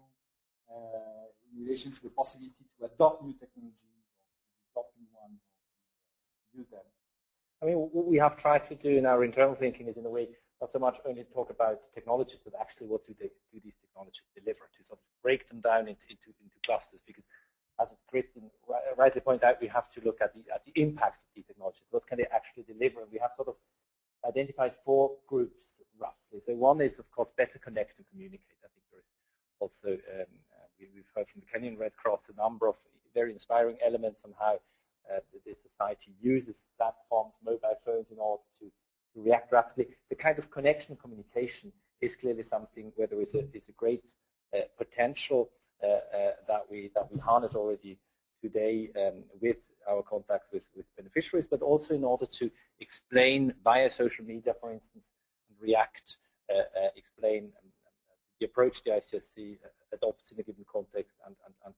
in relation to the possibility to adopt new technologies or to adopt new ones or to use them? I mean, what we have tried to do in our internal thinking is, in a way, not so much only talk about technologies, but actually what do these technologies deliver, to sort of break them down into clusters, because as Kristen rightly pointed out, we have to look at the impact of these technologies. What can they actually deliver? And we have sort of identified 4 groups, roughly. So one is, of course, better connect and communicate. I think there is also, we've heard from the Kenyan Red Cross a number of very inspiring elements on how the society uses platforms, mobile phones, in order to react rapidly. The kind of connection and communication is clearly something where there is a great potential that we harness already today with our contact with beneficiaries, but also in order to explain via social media, for instance, and react, explain the approach the ICRC adopts in a given context, and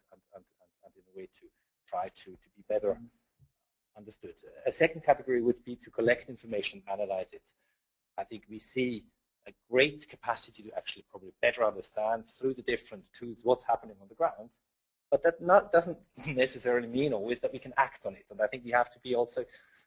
in a way to try to be better understood. A second category would be to collect information, analyze it. I think we see a great capacity to actually probably better understand through the different tools what's happening on the ground, but that doesn't necessarily mean always that we can act on it. And I think we have to be also,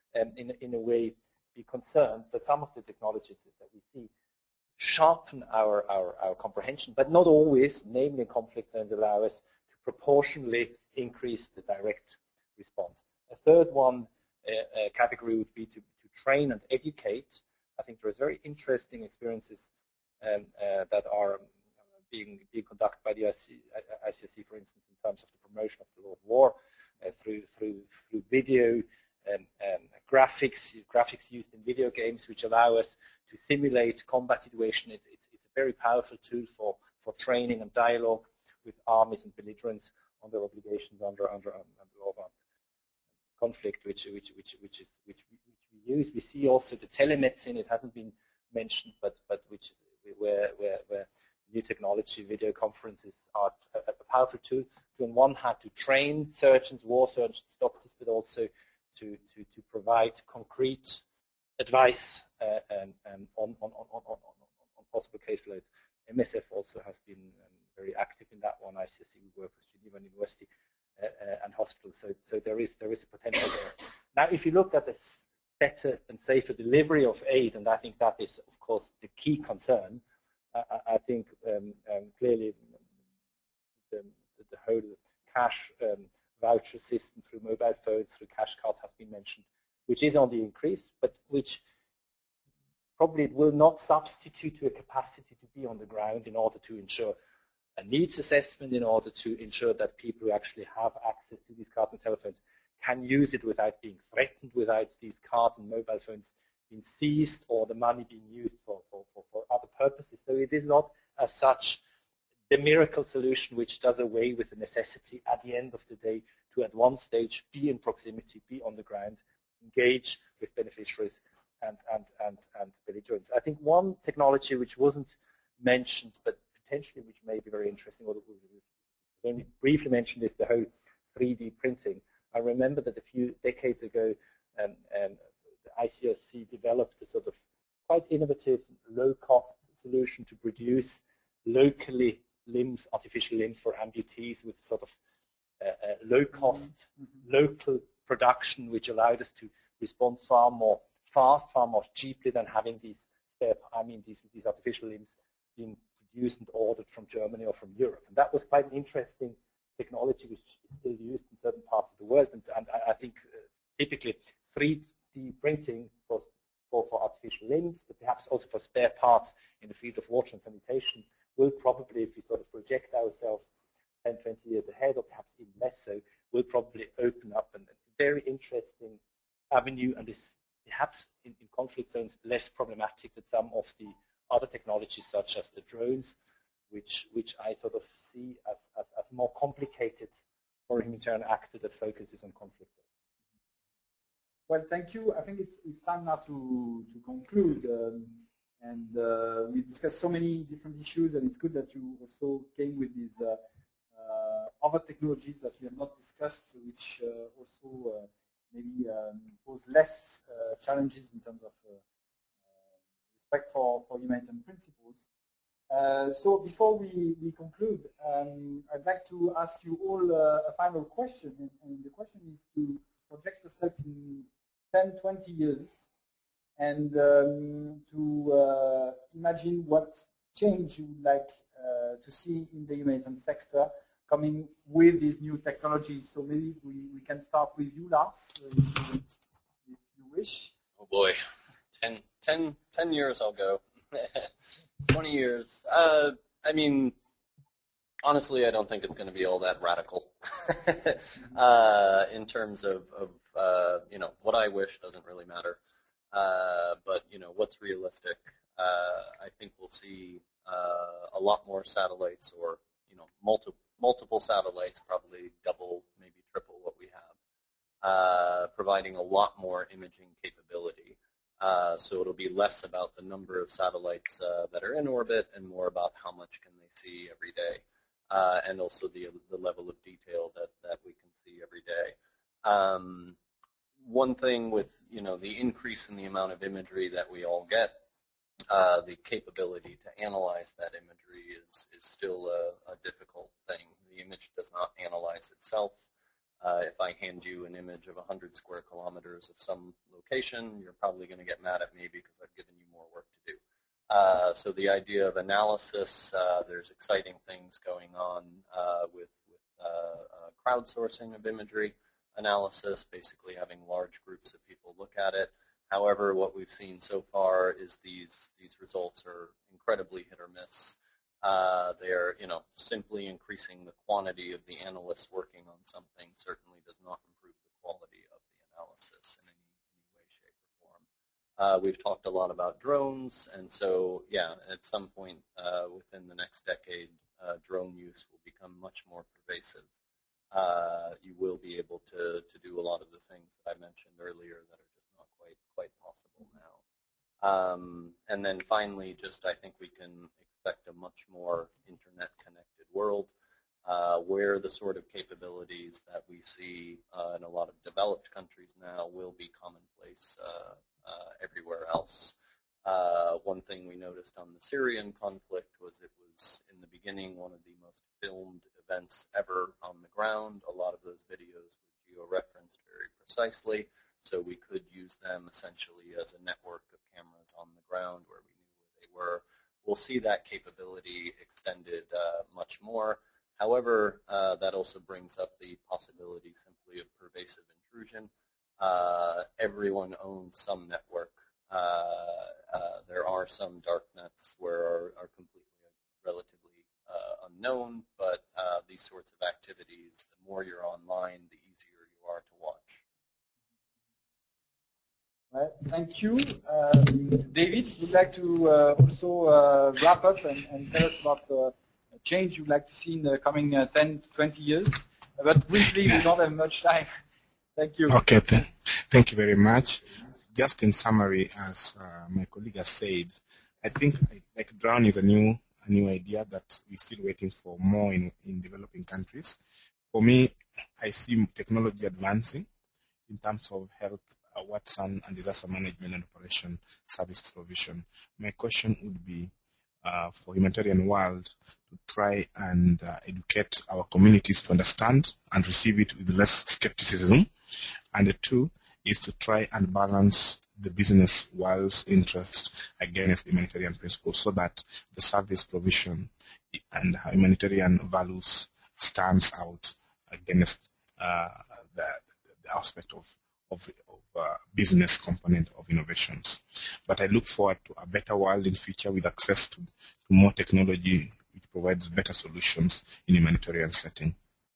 in a way, be concerned that some of the technologies that we see sharpen our comprehension, but not always, namely in conflict zones, allow us to proportionally increase the direct response. A third one category would be to train and educate. I think there's very interesting experiences that are being conducted by the ICRC, for instance, in terms of the promotion of the law of war through video and graphics used in video games, which allow us to simulate combat situation. It's a very powerful tool for training and dialogue with armies and belligerents on their obligations under law of conflict, which we use. We see also the telemedicine. It hasn't been mentioned, but which where new technology, video conferences are a powerful tool to, on one hand, to train surgeons, war surgeons, doctors, but also to provide concrete advice on possible caseloads. MSF also has been very active in that one. ICRC, we work with Geneva University and hospitals, so there is a potential there. Now, if you look at the better and safer delivery of aid, and I think that is, of course, the key concern, I think clearly the whole cash voucher system through mobile phones, through cash cards has been mentioned, which is on the increase, but which probably will not substitute to a capacity to be on the ground in order to ensure a needs assessment in order to ensure that people who actually have access to these cards and telephones can use it without being threatened, without these cards and mobile phones being seized or the money being used for other purposes. So it is not as such the miracle solution which does away with the necessity at the end of the day to at one stage be in proximity, be on the ground, engage with beneficiaries and belligerents. I think one technology which wasn't mentioned but potentially which may be very interesting, or only briefly mentioned, is the whole 3D printing. I remember that a few decades ago the ICRC developed a sort of quite innovative low-cost solution to produce locally artificial limbs for amputees with sort of low-cost, local production, which allowed us to respond far more fast, far more cheaply than having these artificial limbs being produced and ordered from Germany or from Europe. And that was quite an interesting technology which is still used in certain parts of the world. And I think typically 3D printing for artificial limbs, but perhaps also for spare parts in the field of water and sanitation, will probably, if we sort of project ourselves 10, 20 years ahead, or perhaps even less so, will probably open up a very interesting avenue, and is perhaps in conflict zones less problematic than some of the other technologies such as the drones, which I sort of see as more complicated for a humanitarian actor that focuses on conflict zones. Well, thank you. I think it's time now to conclude. We discussed so many different issues, and it's good that you also came with these other technologies that we have not discussed, which also maybe pose less challenges in terms of respect for humanitarian principles. So before we conclude, I'd like to ask you all a final question, and the question is to project yourself in 10, 20 years and to imagine what change you would like to see in the humanitarian sector coming with these new technologies. So maybe we can start with you, Lars, if you wish. Oh boy, 10 years I'll go. 20 years. I mean, honestly, I don't think it's going to be all that radical in terms of what I wish doesn't really matter. But, what's realistic? I think we'll see a lot more satellites, or, multiple satellites, probably double, maybe triple what we have, providing a lot more imaging capability. So it'll be less about the number of satellites that are in orbit and more about how much can they see every day, and also the level of detail that we can see every day. One thing with the increase in the amount of imagery that we all get, the capability to analyze that imagery is still a difficult thing. The image does not analyze itself. If I hand you an image of 100 square kilometers of some location, you're probably going to get mad at me because I've given you more work to do. So the idea of analysis, there's exciting things going on with crowdsourcing of imagery analysis, basically having large groups of people look at it. However, what we've seen so far is these results are incredibly hit or miss. They're, simply increasing the quantity of the analysts working on something certainly does not improve the quality of the analysis in any way, shape, or form. We've talked a lot about drones, and so, yeah, at some point within the next decade, drone use will become much more pervasive. You will be able to do a lot of the things that I mentioned earlier that are just not quite possible now. And then finally, I think we can expect a much more internet-connected world where the sort of capabilities that we see in a lot of developed countries now will be commonplace everywhere else. One thing we noticed on the Syrian conflict was it was, in the beginning, one of the most filmed events ever on the ground. A lot of those videos were geo-referenced very precisely, so we could use them essentially as a network of cameras on the ground where we knew where they were. We'll see that capability extended much more. However, that also brings up the possibility simply of pervasive intrusion. Everyone owns some network. There are some dark nets where are completely relatively unknown, but these sorts of activities, the more you're online, the easier you are to watch. Well, thank you. David, would like to also wrap up and tell us about the change you'd like to see in the coming 10 to 20 years. But briefly, we don't have much time. Thank you. Okay, thank you very much. Just in summary, as my colleague has said, I think like drone is a new idea that we're still waiting for more in developing countries. For me, I see technology advancing in terms of health, Watson, and disaster management and operation service provision. My question would be for humanitarian world to try and educate our communities to understand and receive it with less skepticism. And the two is to try and balance the business world's interest against humanitarian principles so that the service provision and humanitarian values stands out against the aspect of business component of innovations. But I look forward to a better world in future with access to more technology which provides better solutions in humanitarian setting.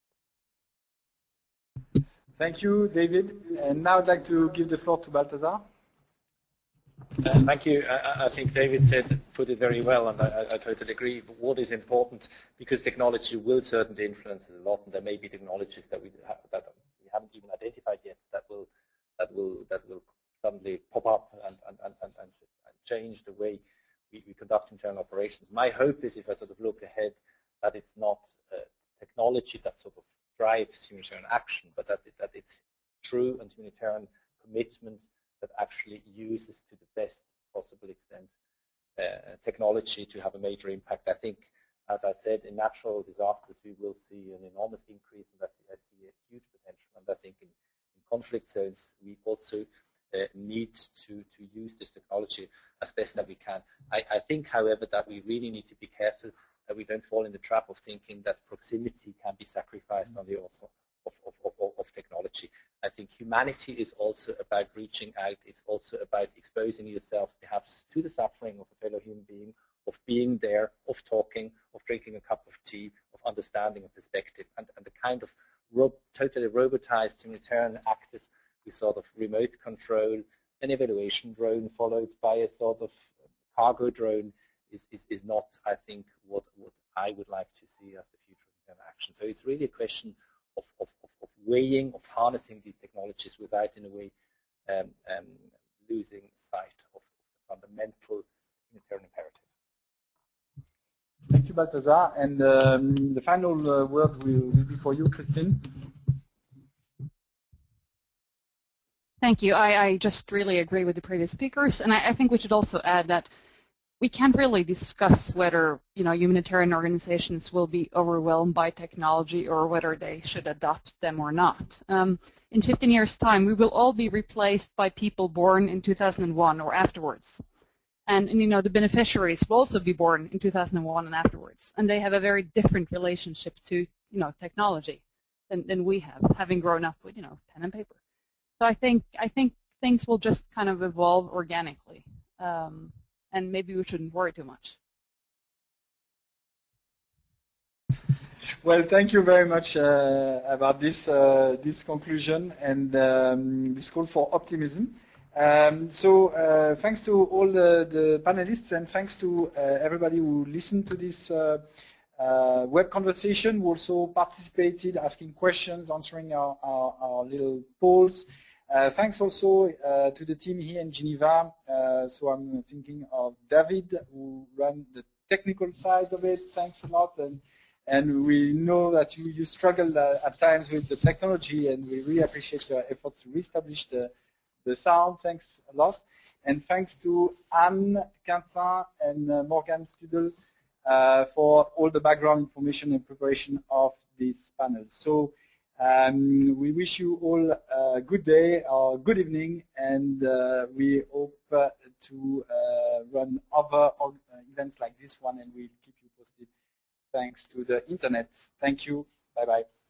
Thank you, David. And now I'd like to give the floor to Balthazar. Thank you. I think David put it very well, and I totally agree. But what is important, because technology will certainly influence it a lot, and there may be technologies that we haven't even identified yet that will suddenly pop up and change the way we conduct internal operations. My hope is, if I sort of look ahead, that it's not technology that sort of drives humanitarian action, but that it's true and humanitarian commitment that actually uses to the best possible extent technology to have a major impact. I think, as I said, in natural disasters we will see an enormous increase, and I see a huge potential. And I think in conflict zones we also need to use this technology as best as we can. I think, however, that we really need to be careful that we don't fall in the trap of thinking that proximity can be sacrificed on the altar of technology. I think humanity is also about reaching out. It's also about exposing yourself perhaps to the suffering of a fellow human being, of being there, of talking, of drinking a cup of tea, of understanding a perspective, and the kind of totally robotized humanitarian actors with sort of remote control, an evaluation drone followed by a sort of cargo drone is not, I think, what I would like to see as the future of humanitarian action. So it's really a question of weighing, of harnessing these technologies without, in a way, losing sight of the fundamental humanitarian imperative. Thank you, Balthazar. And the final word will be for you, Christine. Thank you. I just really agree with the previous speakers, and I think we should also add that we can't really discuss whether humanitarian organizations will be overwhelmed by technology or whether they should adopt them or not. In 15 years' time, we will all be replaced by people born in 2001 or afterwards. And the beneficiaries will also be born in 2001 and afterwards, and they have a very different relationship to technology than we have, having grown up with pen and paper. So I think things will just kind of evolve organically, and maybe we shouldn't worry too much. Well, thank you very much about this conclusion and this call for optimism. So thanks to all the panelists, and thanks to everybody who listened to this web conversation, who also participated, asking questions, answering our little polls. Thanks also to the team here in Geneva. So I'm thinking of David, who ran the technical side of it. Thanks a lot. And we know that you struggle at times with the technology, and we really appreciate your efforts to reestablish the sound. Thanks a lot. And thanks to Anne Quintin and Morgan Studel for all the background information and preparation of this panel. So we wish you all a good day or good evening, and we hope to run other events like this one, and we'll keep you posted thanks to the internet. Thank you. Bye-bye.